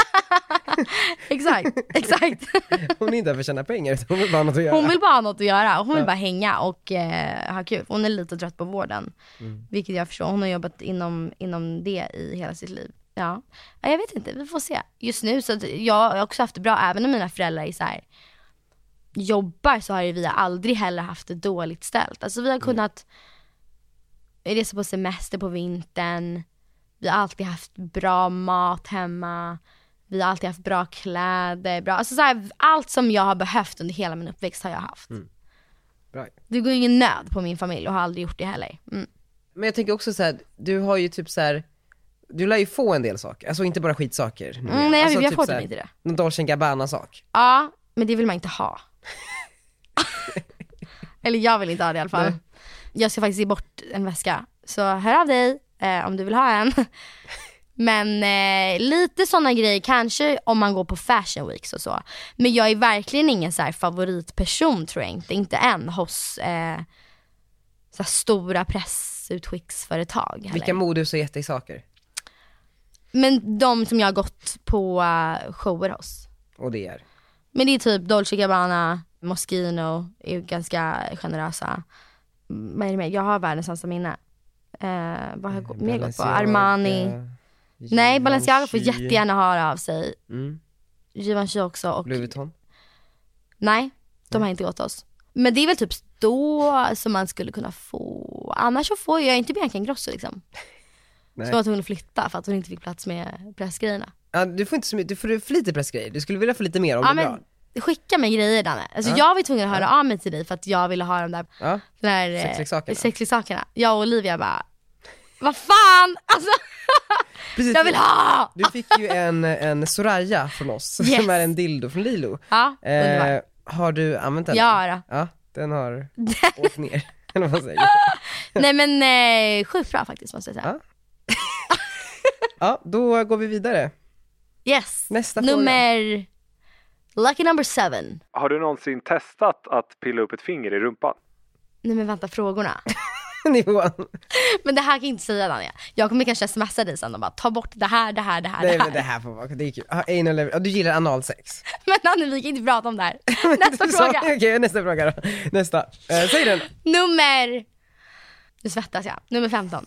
Exakt, exakt. Hon är inte där för att tjäna pengar, hon vill bara ha något att göra. Hon vill bara ha något att göra, hon vill ja. bara hänga och eh, ha kul. Hon är lite trött på vården, mm. vilket jag förstår. Hon har jobbat inom, inom det i hela sitt liv. Ja, jag vet inte, vi får se. Just nu så att jag har också haft det bra, även om mina föräldrar är så här, jobbar, så har ju vi aldrig heller haft det dåligt ställt. Alltså vi har kunnat mm. resa på semester på vintern. Vi har alltid haft bra mat hemma. Vi har alltid haft bra kläder, bra, alltså så här, allt som jag har behövt under hela min uppväxt har jag haft. Mm. Bra. Det går ingen nöd på min familj och har aldrig gjort det heller. Mm. Men jag tänker också så här, du har ju typ så här, du lär ju få en del saker, alltså inte bara skitsaker. Mm, nej, alltså, jag typ får typ inte det. Någon Dolce and Gabbana-sak. Ja, men det vill man inte ha. Eller jag vill inte ha det i alla fall. Nej. Jag ska faktiskt ge bort en väska, så hör av dig eh, om du vill ha en. Men eh, lite sådana grejer kanske om man går på fashion weeks och så. Men jag är verkligen ingen så här favoritperson, tror jag inte. Inte än hos eh, så här stora pressutskicksföretag heller. Vilka modehus har gett dig saker? Men de som jag har gått på uh, shower hos. Och det är? Men det är typ Dolce Gabbana, Moschino är ganska generösa. Vad är det med? Jag har världens sämsta minne. Eh, vad har jag mer gått på? Armani. Nej, Balenciaga får jättegärna höra av sig. Mm. Givenchy också. Och... Louis Vuitton? Nej, de har inte gått oss. Men det är väl typ då som man skulle kunna få. Annars så får jag inte Bianca Ingrosso liksom. Nej. Så att hon flytta för att hon inte fick plats med pressgrejerna. Ja, du får inte så mycket, du får för lite pressgrejer. Du skulle vilja få lite mer om ja, det är bra. skicka mig grejer, Danne. Alltså ja. jag var tvungen att höra ja. av mig till dig för att jag ville ha de där, ja. där sexleksakerna. sexleksakerna. Jag och Olivia bara, vad fan? Alltså, precis, jag vill ha! Du fick ju en, en Soraya från oss, yes. som är en dildo från Lilo. Ja, eh, har du använt den? Ja då. Ja, den har åkt ner. Eller vad säger Nej men eh, sjukt bra faktiskt, måste jag säga. Ja. Ja, då går vi vidare. Yes. Nästa Nummer fråga. Lucky number seven. Har du någonsin testat att pilla upp ett finger i rumpan? Nej men vänta, frågorna. Nivån. Men det här kan jag inte säga, Daniel. Jag kommer kanske smsa dig sen och bara ta bort det här, det här, det här. Nej det här. men det här får vara, det är kul. Ah, anal, ah, du gillar analsex. Men Daniel, vi kan inte prata om det här. Nästa fråga. Okej, okay, nästa fråga då. Nästa. Uh, säg den. Nummer... Nu svettas jag. Nummer femton.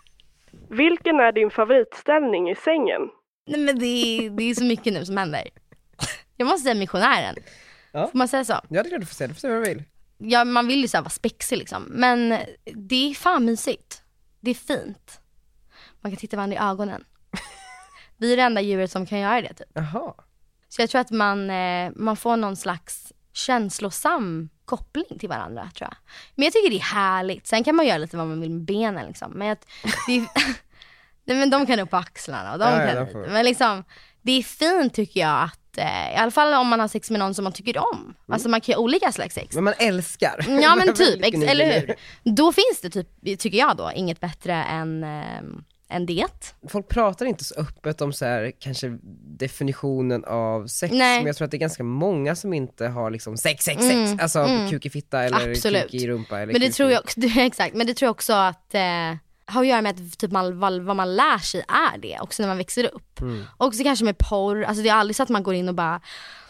Vilken är din favoritställning i sängen? Nej men det är, det är så mycket nu som händer. Jag måste säga missionären. Ja. Får man säga så? Ja, det är klart du får säga. Du får säga vad du vill. Ja, man vill ju så här vara spexig liksom. Men det är fan mysigt. Det är fint. Man kan titta varandra i ögonen. Vi är det enda djuret som kan göra det typ. Jaha. Så jag tror att man, eh, man får någon slags känslosam koppling till varandra, tror jag. Men jag tycker det är härligt. Sen kan man göra lite vad man vill med benen liksom. Men, att, det är, nej, men de kan upp på axlarna. Och de ja, kan, ja, de men liksom, det är fint tycker jag att eh, i alla fall om man har sex med någon som man tycker om. Mm. Alltså man kan ju olika slags sex. Men man älskar. Ja men typ, ex- eller hur? Då finns det typ, tycker jag då, inget bättre än... Eh, en det. Folk pratar inte så öppet om så här, kanske definitionen av sex. Nej. Men jag tror att det är ganska många som inte har liksom sex, sex, sex. Mm. Alltså mm. kuk i fitta eller Absolut. kuk i rumpa. Eller men det kuk tror i... jag också, exakt. Men det tror jag också att eh, har att göra med att typ man, vad, vad man lär sig är det. Också när man växer upp. Mm. Och så kanske med porr. Alltså det är aldrig så att man går in och bara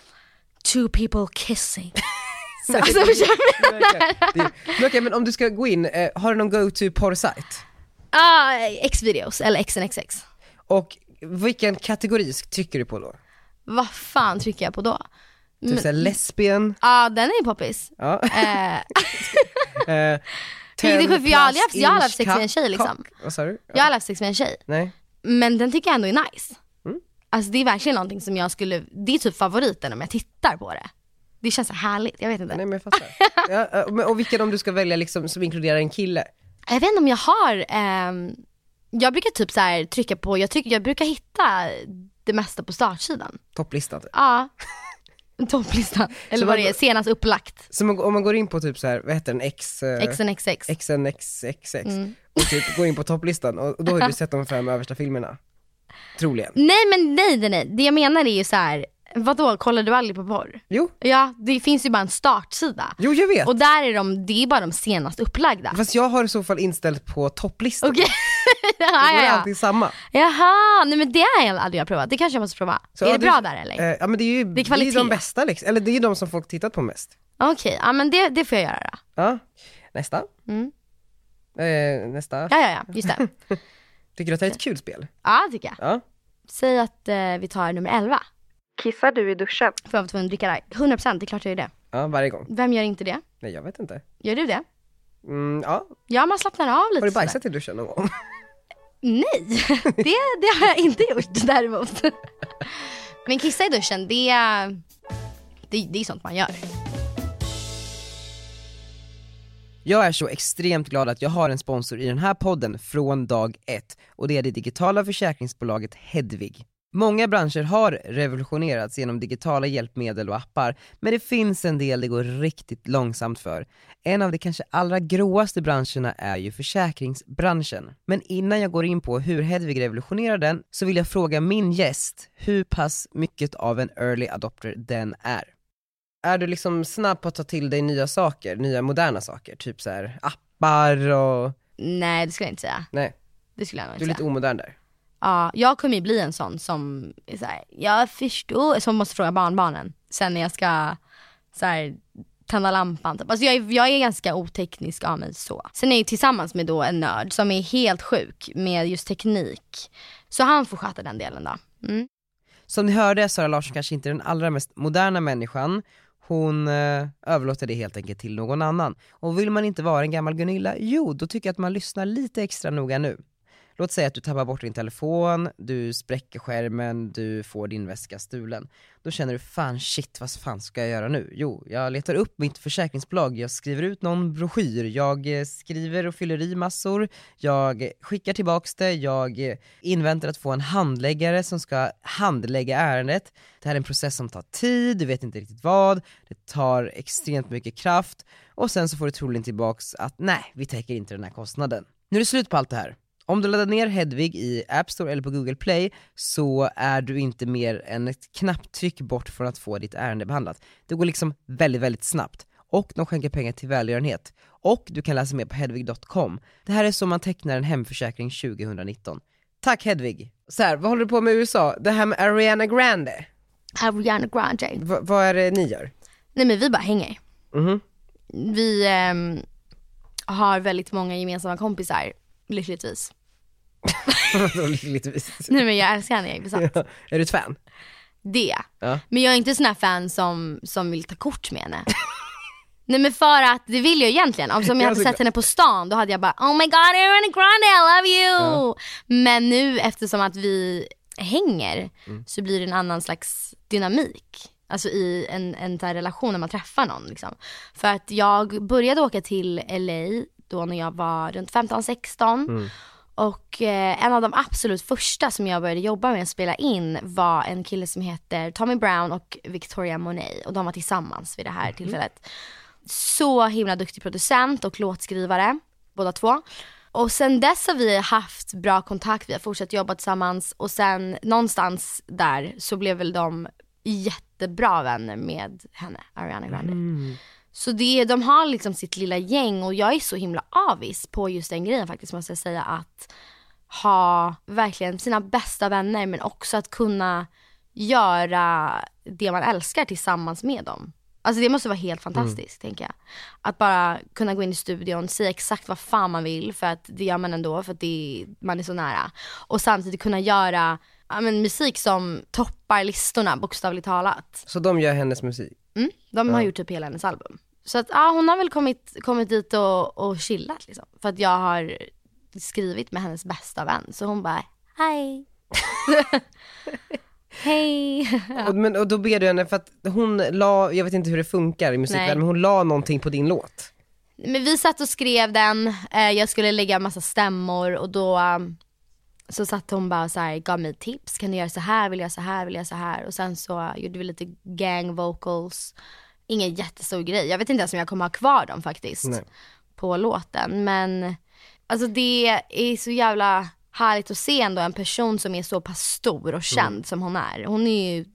two people kissing. Så, alltså, Okej, okay, men om du ska gå in, eh, har du någon go-to porrsite? Ah, X-videos eller X N X X. Och vilken kategori trycker du på då? Vad fan trycker jag på då? Typ såhär lesbian? Ja, ah, den är ju poppis. Ja. Eh. eh, det är sjukt, för jag har aldrig haft, jag har haft sex med en tjej liksom. Vad sa du? Ja. Jag har haft sex med en tjej. Nej. Men den tycker jag ändå är nice. Mm. Alltså det är verkligen någonting som jag skulle, det är typ favoriten om jag tittar på det. Det känns så härligt, jag vet inte. Nej men jag fattar. Ja, och vilken om du ska välja liksom som inkluderar en kille? Jag vet inte om jag har eh, jag brukar typ så här trycka på, jag, tycker, jag brukar hitta det mesta på startsidan. Topplistan typ. Ja. Topplistan. Eller vad det är, senast upplagt. Så man, om man går in på typ så här, vad heter den? X, eh, X N X X. X N X X Mm. Och typ gå in på topplistan och, och då har du sett de fem översta filmerna. Troligen. Nej men nej, nej, nej. Det jag menar är ju så här. Vadå, kollar du aldrig på porr? Jo. Ja, det finns ju bara en startsida. Jo, jag vet. Och där är de, det är bara de senast upplagda. Fast jag har i så fall inställt på topplistan. Okej. Okay. ja, ja, det är ja. alltid samma. Jaha, nej men det har jag aldrig provat. Det kanske jag måste prova. Så, är ja, det bra du, där eller? Eh, ja men det är ju det är, det är de bästa liksom. Eller det är de som folk tittat på mest. Okej, okay, ja men det, det får jag göra då. Ja, nästa. Mm. Eh, nästa. Ja, ja, ja, just det. Tycker du att det är ett kul spel? Ja, tycker jag. Ja. Säg att eh, vi tar nummer elva. Kissar du i duschen? Får jag vara tvungen att dricka det? hundra procent, det är klart jag gör det. Ja, varje gång. Vem gör inte det? Nej, jag vet inte. Gör du det? Mm, ja. Ja, man slappnar av lite. Har du bajsat i duschen någon gång? Nej, det, det har jag inte gjort däremot. Men kissa i duschen, det, det, det är sånt man gör. Jag är så extremt glad att jag har en sponsor i den här podden från dag ett. Och det är det digitala försäkringsbolaget Hedvig. Många branscher har revolutionerats genom digitala hjälpmedel och appar, men det finns en del det går riktigt långsamt för. En av de kanske allra gråaste branscherna är ju försäkringsbranschen. Men innan jag går in på hur Hedvig revolutionerar den så vill jag fråga min gäst hur pass mycket av en early adopter den är. Är du liksom snabb på att ta till dig nya saker, nya moderna saker, typ så här appar och... Nej, det skulle jag inte säga. Nej. Det skulle jag nog inte Du är säga. lite omodern där. Ja, jag kommer ju bli en sån som är så här, jag förstår, som måste fråga barnbarnen sen när jag ska så här, tända lampan typ. Alltså jag är, jag är ganska oteknisk av mig så. Sen är jag tillsammans med då en nörd som är helt sjuk med just teknik. Så han får sköta den delen då. Mm. Som ni hörde, Sara Larsson kanske inte är den allra mest moderna människan. Hon eh, överlåter det helt enkelt till någon annan. Och vill man inte vara en gammal Gunilla, jo, då tycker jag att man lyssnar lite extra noga nu. låt säga att du tappar bort din telefon, du spräcker skärmen, du får din väska stulen. Då känner du, fan shit, vad fan ska jag göra nu? Jo, jag letar upp mitt försäkringsbolag, jag skriver ut någon broschyr, jag skriver och fyller i massor, jag skickar tillbaks det, jag inväntar att få en handläggare som ska handlägga ärendet. Det här är en process som tar tid, du vet inte riktigt vad, det tar extremt mycket kraft och sen så får du troligen tillbaks att nej, vi täcker inte den här kostnaden. Nu är det slut på allt det här. Om du laddar ner Hedvig i App Store eller på Google Play så är du inte mer än ett knapptryck bort från att få ditt ärende behandlat. Det går liksom väldigt, väldigt snabbt. Och de skänker pengar till välgörenhet. Och du kan läsa mer på hedvig punkt com. Det här är som man tecknar en hemförsäkring tjugonitton. Tack Hedvig! Så här, vad håller du på med i U S A? Det här med Ariana Grande. Ariana Grande. V- vad är det ni gör? Nej men vi bara hänger. Mhm. Vi ehm, har väldigt många gemensamma kompisar. Lyckligtvis. Lyckligtvis. Nej men jag älskar henne, jag är besatt. Ja. Är du ett fan? Det. Ja. Men jag är inte sån här fan som, som vill ta kort med henne. Nej men för att, det vill jag egentligen. Om som jag hade sett henne på stan, då hade jag bara oh my god, Ariana Grande, I love you. Ja. Men nu eftersom att vi hänger mm. så blir det en annan slags dynamik. Alltså i en, en där relation när man träffar någon liksom. För att jag började åka till L A då när jag var runt femton sexton. Mm. Och eh, en av de absolut första som jag började jobba med att spela in var en kille som heter Tommy Brown och Victoria Monet. Och de var tillsammans vid det här mm. tillfället. Så himla duktig producent och låtskrivare, båda två. Och sen dess har vi haft bra kontakt, vi har fortsatt jobba tillsammans. Och sen någonstans där så blev väl de jättebra vänner med henne, Ariana Grande. Mm. Så det, de har liksom sitt lilla gäng och jag är så himla avis på just den grejen faktiskt, måste jag säga, att ha verkligen sina bästa vänner men också att kunna göra det man älskar tillsammans med dem. Alltså det måste vara helt fantastiskt, mm. tänker jag. Att bara kunna gå in i studion, säga exakt vad fan man vill, för att det gör man ändå, för att det, man är så nära. Och samtidigt kunna göra ja, men, musik som toppar listorna, bokstavligt talat. Så de gör hennes musik? Mm, de ja. har gjort typ hela hennes album. Så att ja, hon har väl kommit, kommit dit och, och chillat liksom. För att jag har skrivit med hennes bästa vän. Så hon bara, hej. Hej. Ja. och, men, och då ber du henne, för att hon la, jag vet inte hur det funkar i musikvärlden, men hon la någonting på din låt. Men vi satt och skrev den, eh, jag skulle lägga en massa stämmor och då um, så satt hon bara så här, gav mig tips, kan du göra så här, vill jag så här, vill jag så här. Och sen så gjorde vi lite gang vocals. Ingen jättestor grej, jag vet inte ens om jag kommer ha kvar dem faktiskt. Nej. På låten, men alltså det är så jävla härligt att se ändå en person som är så pass stor och känd mm. som hon är. Hon är ju,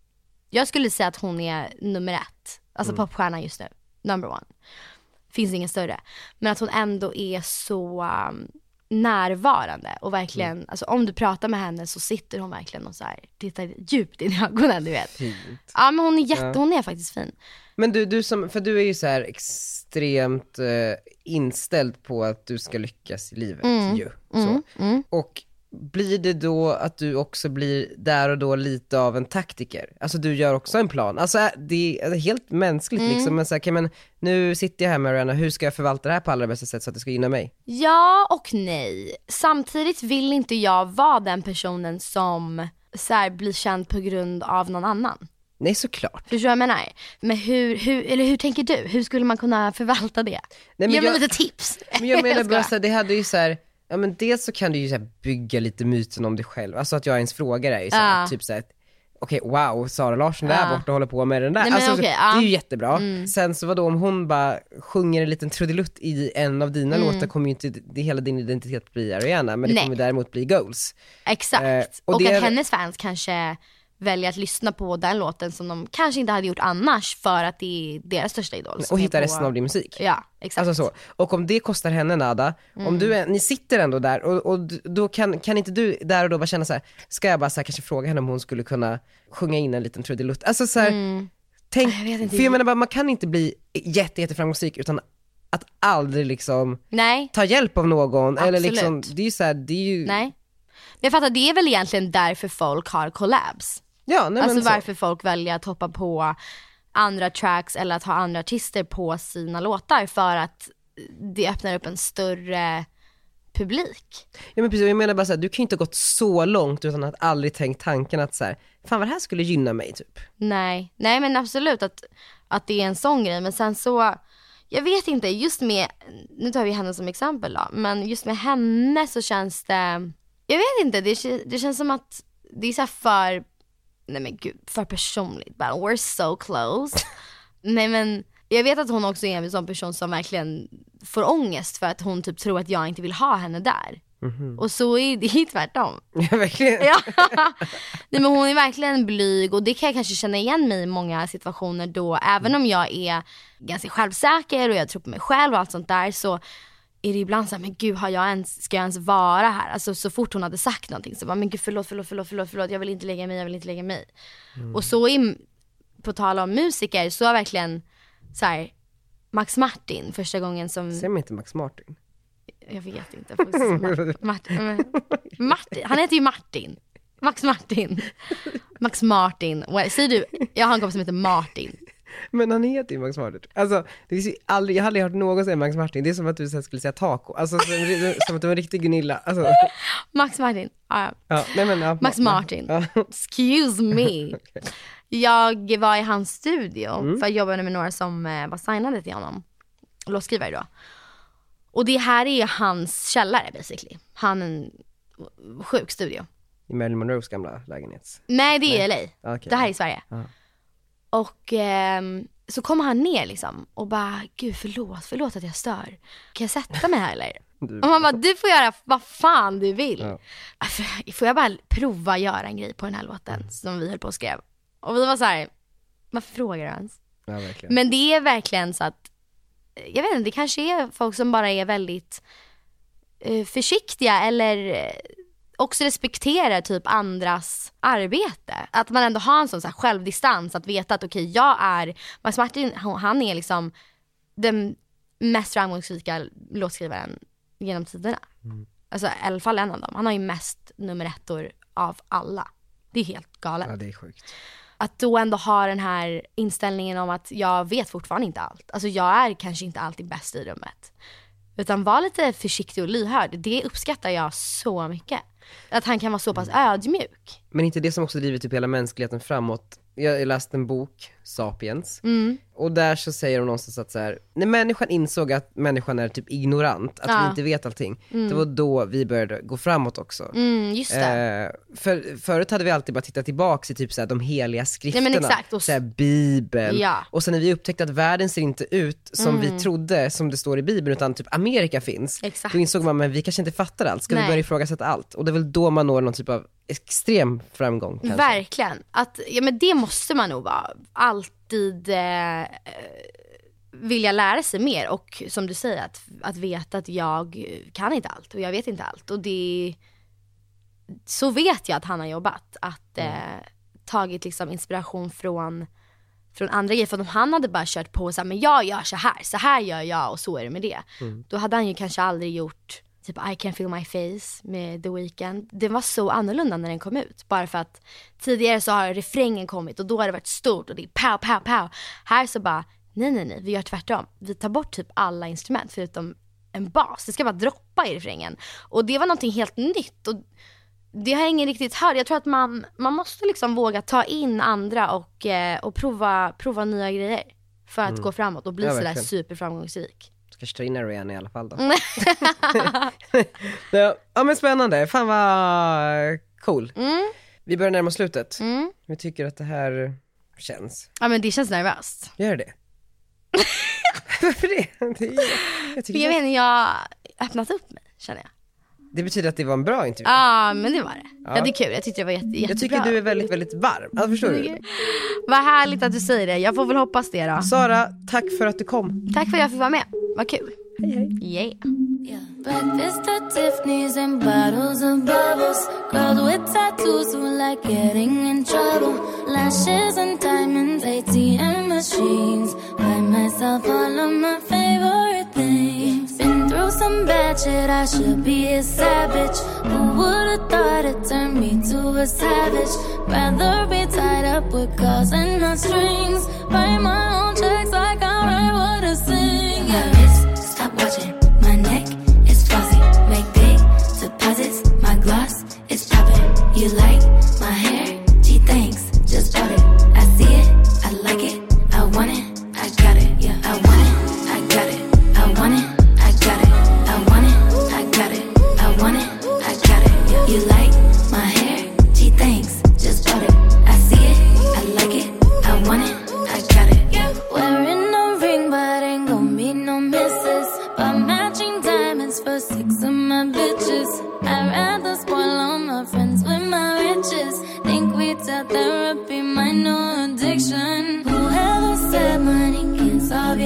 jag skulle säga att hon är nummer ett. Alltså mm. popstjärna just nu, number one. Finns ingen större. Men att hon ändå är så um, närvarande. Och verkligen, mm. alltså om du pratar med henne så sitter hon verkligen och så här, tittar djupt in i ögonen, du vet. Fint. Ja men hon är jätte, ja. hon är faktiskt fin. Men du, du som, för du är ju så här extremt eh, inställd på att du ska lyckas i livet mm. ju. Så. Mm. Mm. Och blir det då att du också blir där och då lite av en taktiker? Alltså du gör också en plan. Alltså det är helt mänskligt mm. liksom. Men så här, okay, men nu sitter jag här med Ariana, hur ska jag förvalta det här på allra bästa sätt så att det ska gynna mig? Ja och nej. Samtidigt vill inte jag vara den personen som så här, blir känd på grund av någon annan. Nej, såklart. Förstår du vad jag menar? Men hur, hur, eller hur tänker du? Hur skulle man kunna förvalta det? Nej, Ge mig jag, lite tips. Men jag menar bara så här, det hade ju så här, ja men dels så kan du ju så här bygga lite myten om dig själv. Alltså att jag ens frågar är ju så här, ja. typ så här, okej, okay, wow, Sara Larsson ja. där borta håller på med den där. Nej, alltså, okay, ja. det är ju jättebra. Mm. Sen så vadå, om hon bara sjunger en liten trudelutt i en av dina mm. låtar, kommer ju inte det, hela din identitet bli Ariana, men det Nej. kommer däremot bli Goals. Exakt. Eh, och och det... att hennes fans kanske välja att lyssna på den låten som de kanske inte hade gjort annars, för att det är deras största idol. Och hitta på... resten av din musik. Ja, exakt. Alltså så. Och om det kostar henne nada, mm. om du är, ni sitter ändå där och, och då kan, kan inte du där och då bara känna så här, ska jag bara så här, kanske fråga henne om hon skulle kunna sjunga in en liten trudelutt. Alltså så här, mm. tänk, jag vet inte. För jag menar bara, man kan inte bli jätte, jätte framgångsrik utan att aldrig liksom Nej. ta hjälp av någon. Absolut. Eller liksom, det är ju så här, det är ju... Nej. Jag fattar, det är väl egentligen därför folk har collabs. Ja, nej, alltså varför folk väljer att hoppa på andra tracks eller att ha andra artister på sina låtar, för att det öppnar upp en större publik. Ja men precis, jag menar bara så här, du kan ju inte ha gått så långt utan att aldrig tänkt tanken att så här, fan vad det här skulle gynna mig typ. Nej, nej men absolut att, att det är en sån grej. Men sen så, jag vet inte, just med, nu tar vi henne som exempel då, men just med henne så känns det, jag vet inte, det, det känns som att det är så här för, nej men gud, för personligt. But we're so close. Nej men, jag vet att hon också är en sån person som verkligen får ångest för att hon typ tror att jag inte vill ha henne där. Mm-hmm. Och så är det tvärtom. Ja, verkligen. Ja. Nej, men hon är verkligen blyg och det kan jag kanske känna igen mig i många situationer då. Även om jag är ganska självsäker och jag tror på mig själv och allt sånt där, så är det ibland så här, men gud, har jag ens, ska jag ens vara här? Alltså så fort hon hade sagt någonting så bara, men gud förlåt, förlåt, förlåt, förlåt, förlåt jag vill inte lägga mig, jag vill inte lägga mig. Mm. Och så är, på tal om musiker, så är verkligen så här, Max Martin första gången som... Säger man inte Max Martin? Jag vet inte. Martin. Martin. Han heter ju Martin. Max Martin. Max Martin. Säger du, jag har en kompis som heter Martin. Men han heter ju Max Martin. Alltså, det är ju aldrig, jag har aldrig hört någon säga Max Martin. Det är som att du skulle säga taco. Alltså, som, som att du var en riktig Gunilla. Alltså. Max Martin. Ja. Ja, nej, men, ja, Max Martin. Ja. Excuse me. Okay. Jag var i hans studio mm. för jag jobbade med några som var signade till honom. Låtskrivare då. Och det här är hans källare basically. Han är en sjuk studio. I Marilyn Monroes gamla lägenhet? Nej, det är Nej. L A. Okay. Det här är i Sverige. Ah. Och eh, så kommer han ner liksom och bara, gud förlåt, förlåt att jag stör. Kan jag sätta mig här eller? Du. Och man bara, du får göra vad fan du vill. Ja. Får jag bara prova göra en grej på den här låten mm. som vi höll på och skrev. Och vi var så här, varför frågar du ens? Ja, verkligen. Men det är verkligen så att, jag vet inte, det kanske är folk som bara är väldigt eh, försiktiga eller eh, också respekterar typ andras arbete. Att man ändå har en sån så här självdistans att veta att okej, okay, jag är, Max Martin, han är liksom den mest framgångsrika låtskrivaren genom tiderna. Mm. Alltså i alla fall en av dem. Han har ju mest nummer ettor av alla. Det är helt galet. Ja, det är sjukt. Att då ändå ha den här inställningen om att jag vet fortfarande inte allt. Alltså jag är kanske inte alltid bäst i rummet. Utan var lite försiktig och lyhörd. Det uppskattar jag så mycket. Att han kan vara så pass ödmjuk. Men inte det som också driver typ hela mänskligheten framåt. Jag läste en bok, Sapiens. Mm. Och där så säger de någonstans att så här, när människan insåg att människan är typ ignorant, att ja. vi inte vet allting, mm. det var då vi började gå framåt också. Mm, just det. Eh, för, förut hade vi alltid bara tittat tillbaka i typ så här, de heliga skrifterna, ja, men exakt. Och så här, Bibeln. Ja. Och sen när vi upptäckte att världen ser inte ut som mm. vi trodde, som det står i Bibeln, utan typ Amerika finns. Exakt. Då insåg man, men vi kanske inte fattar allt. Ska Nej. vi börja ifrågasätta allt? Och det är väl då man når någon typ av extrem framgång kanske. Verkligen. Att, ja, men det måste man nog vara. Alltid eh, vilja lära sig mer. Och som du säger, att, att veta att jag kan inte allt. Och jag vet inte allt. Och det, så vet jag att han har jobbat. Att eh, tagit liksom inspiration från, från andra grejer. För om han hade bara kört på så här, men jag gör så här. Så här gör jag och så är det med det. Mm. Då hade han ju kanske aldrig gjort typ I Can Feel My Face med The Weeknd. Den var så annorlunda när den kom ut. Bara för att tidigare så har refrängen kommit och då har det varit stort och det är pow, pow, pow. Här så bara, nej, nej, nej, vi gör tvärtom. Vi tar bort typ alla instrument förutom en bas. Det ska bara droppa i refrängen. Och det var någonting helt nytt och det har jag ingen riktigt hört. Jag tror att man, man måste liksom våga ta in andra och, eh, och prova, prova nya grejer för att mm. gå framåt och bli ja, sådär superframgångsrik. Kanske ta in Ariana i alla fall då. Ja men spännande, fan vad cool. Mm. Vi börjar närma oss slutet. Mm. Vi tycker att det här känns. Ja men det känns nervöst. Gör det? Varför det? det är, jag För jag vet inte, jag har öppnat upp mig, känner jag. Det betyder att det var en bra intervju. Ja, men det var det. Ja, ja det är kul. Jag tyckte det var jätte, jättebra. Jag tycker du är väldigt, väldigt varm. Alltså, förstår du? Vad härligt att du säger det. Jag får väl hoppas det då. Sara, tack för att du kom. Tack för att jag fick vara med. Vad kul. Hej, hej. Yeah. Yeah. Breakfast at Tiffany's and bottles of bubbles. Girls with tattoos who like getting in trouble. Lashes and diamonds, A T M machines. Buy myself all of my favorite things. Been through some bad shit, I should be a savage. Who would've thought it turned me to a savage? Rather be tied up with calls and not strings. Write my own checks like I write what I sing. Yeah. Stop watching, my neck is fuzzy. Make big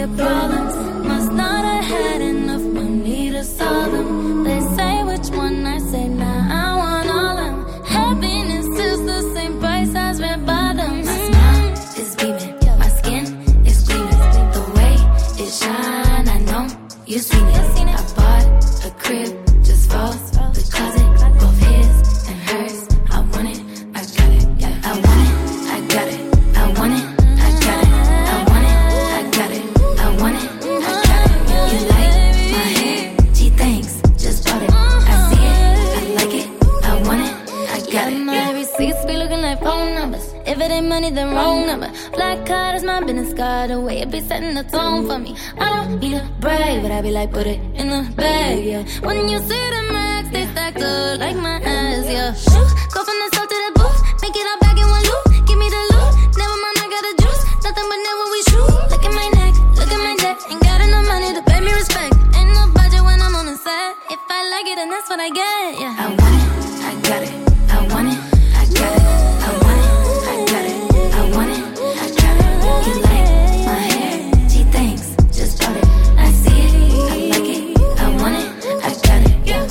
your problems. Must not have had enough money to solve them. They say which one, I say nah, I want all of them. Happiness is the same price as red bottoms. My smile is beaming, my skin is gleaming. The way it shine, I know you've seen it. I bought a crib just for the closet, both his and hers. I want it, I got it, I want it, I got it, I want it, I got it, I want it, I got it, I want it, I got it. You like my hair? Gee, thanks, just bought it. I see it, I like it, I want it, I got it. My receipts be looking like phone numbers. If it ain't money, then wrong number. Black card is my business card. The way it be setting the tone for me. I don't need a brag, but I be like, put it in the bag, yeah. When you see the max, they stack up like my ass, yeah. Shoot, go from the south to the booth, make it all back in one loop. Give me the loot, never mind, I got a juice. Nothing but never we shoot. Look at my neck, look at my neck. Ain't got enough money to pay me respect. Ain't no budget when I'm on the set. If I like it, then that's what I get, yeah. I want it, I got it, I want it, I got it, I want it, I got it, I want it, I got it. You like my hair? Gee, thanks, just bought it. I see it, I like it, I want it, I got it, yeah.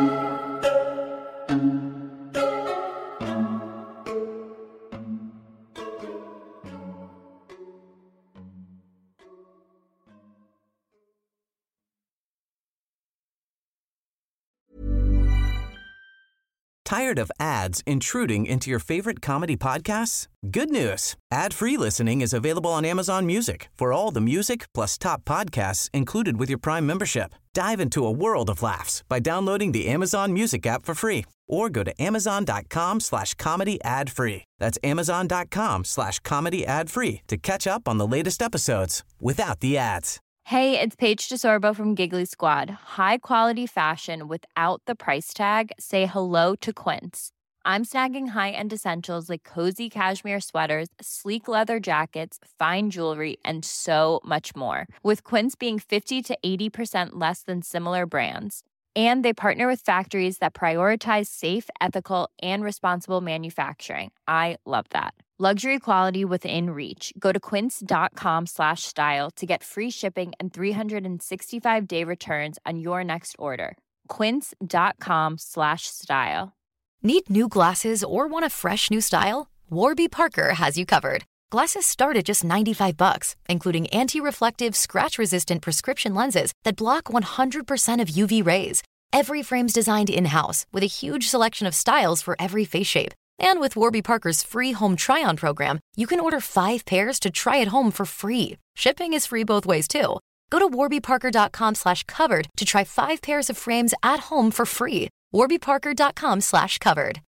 Tired of ads intruding into your favorite comedy podcasts? Good news. Ad-free listening is available on Amazon Music for all the music plus top podcasts included with your Prime membership. Dive into a world of laughs by downloading the Amazon Music app for free or go to amazon.com slash comedy ad free. That's amazon.com slash comedy ad free to catch up on the latest episodes without the ads. Hey, it's Paige DeSorbo from Giggly Squad. High quality fashion without the price tag. Say hello to Quince. I'm snagging high-end essentials like cozy cashmere sweaters, sleek leather jackets, fine jewelry, and so much more. With Quince being fifty to eighty percent less than similar brands. And they partner with factories that prioritize safe, ethical, and responsible manufacturing. I love that. Luxury quality within reach. Go to quince.com slash style to get free shipping and three sixty-five day returns on your next order. Quince.com slash style. Need new glasses or want a fresh new style? Warby Parker has you covered. Glasses start at just ninety-five bucks, including anti-reflective, scratch-resistant prescription lenses that block one hundred percent of U V rays. Every frame's designed in-house with a huge selection of styles for every face shape. And with Warby Parker's free home try-on program, you can order five pairs to try at home for free. Shipping is free both ways, too. Go to warbyparker.com slash covered to try five pairs of frames at home for free. warbyparker.com slash covered.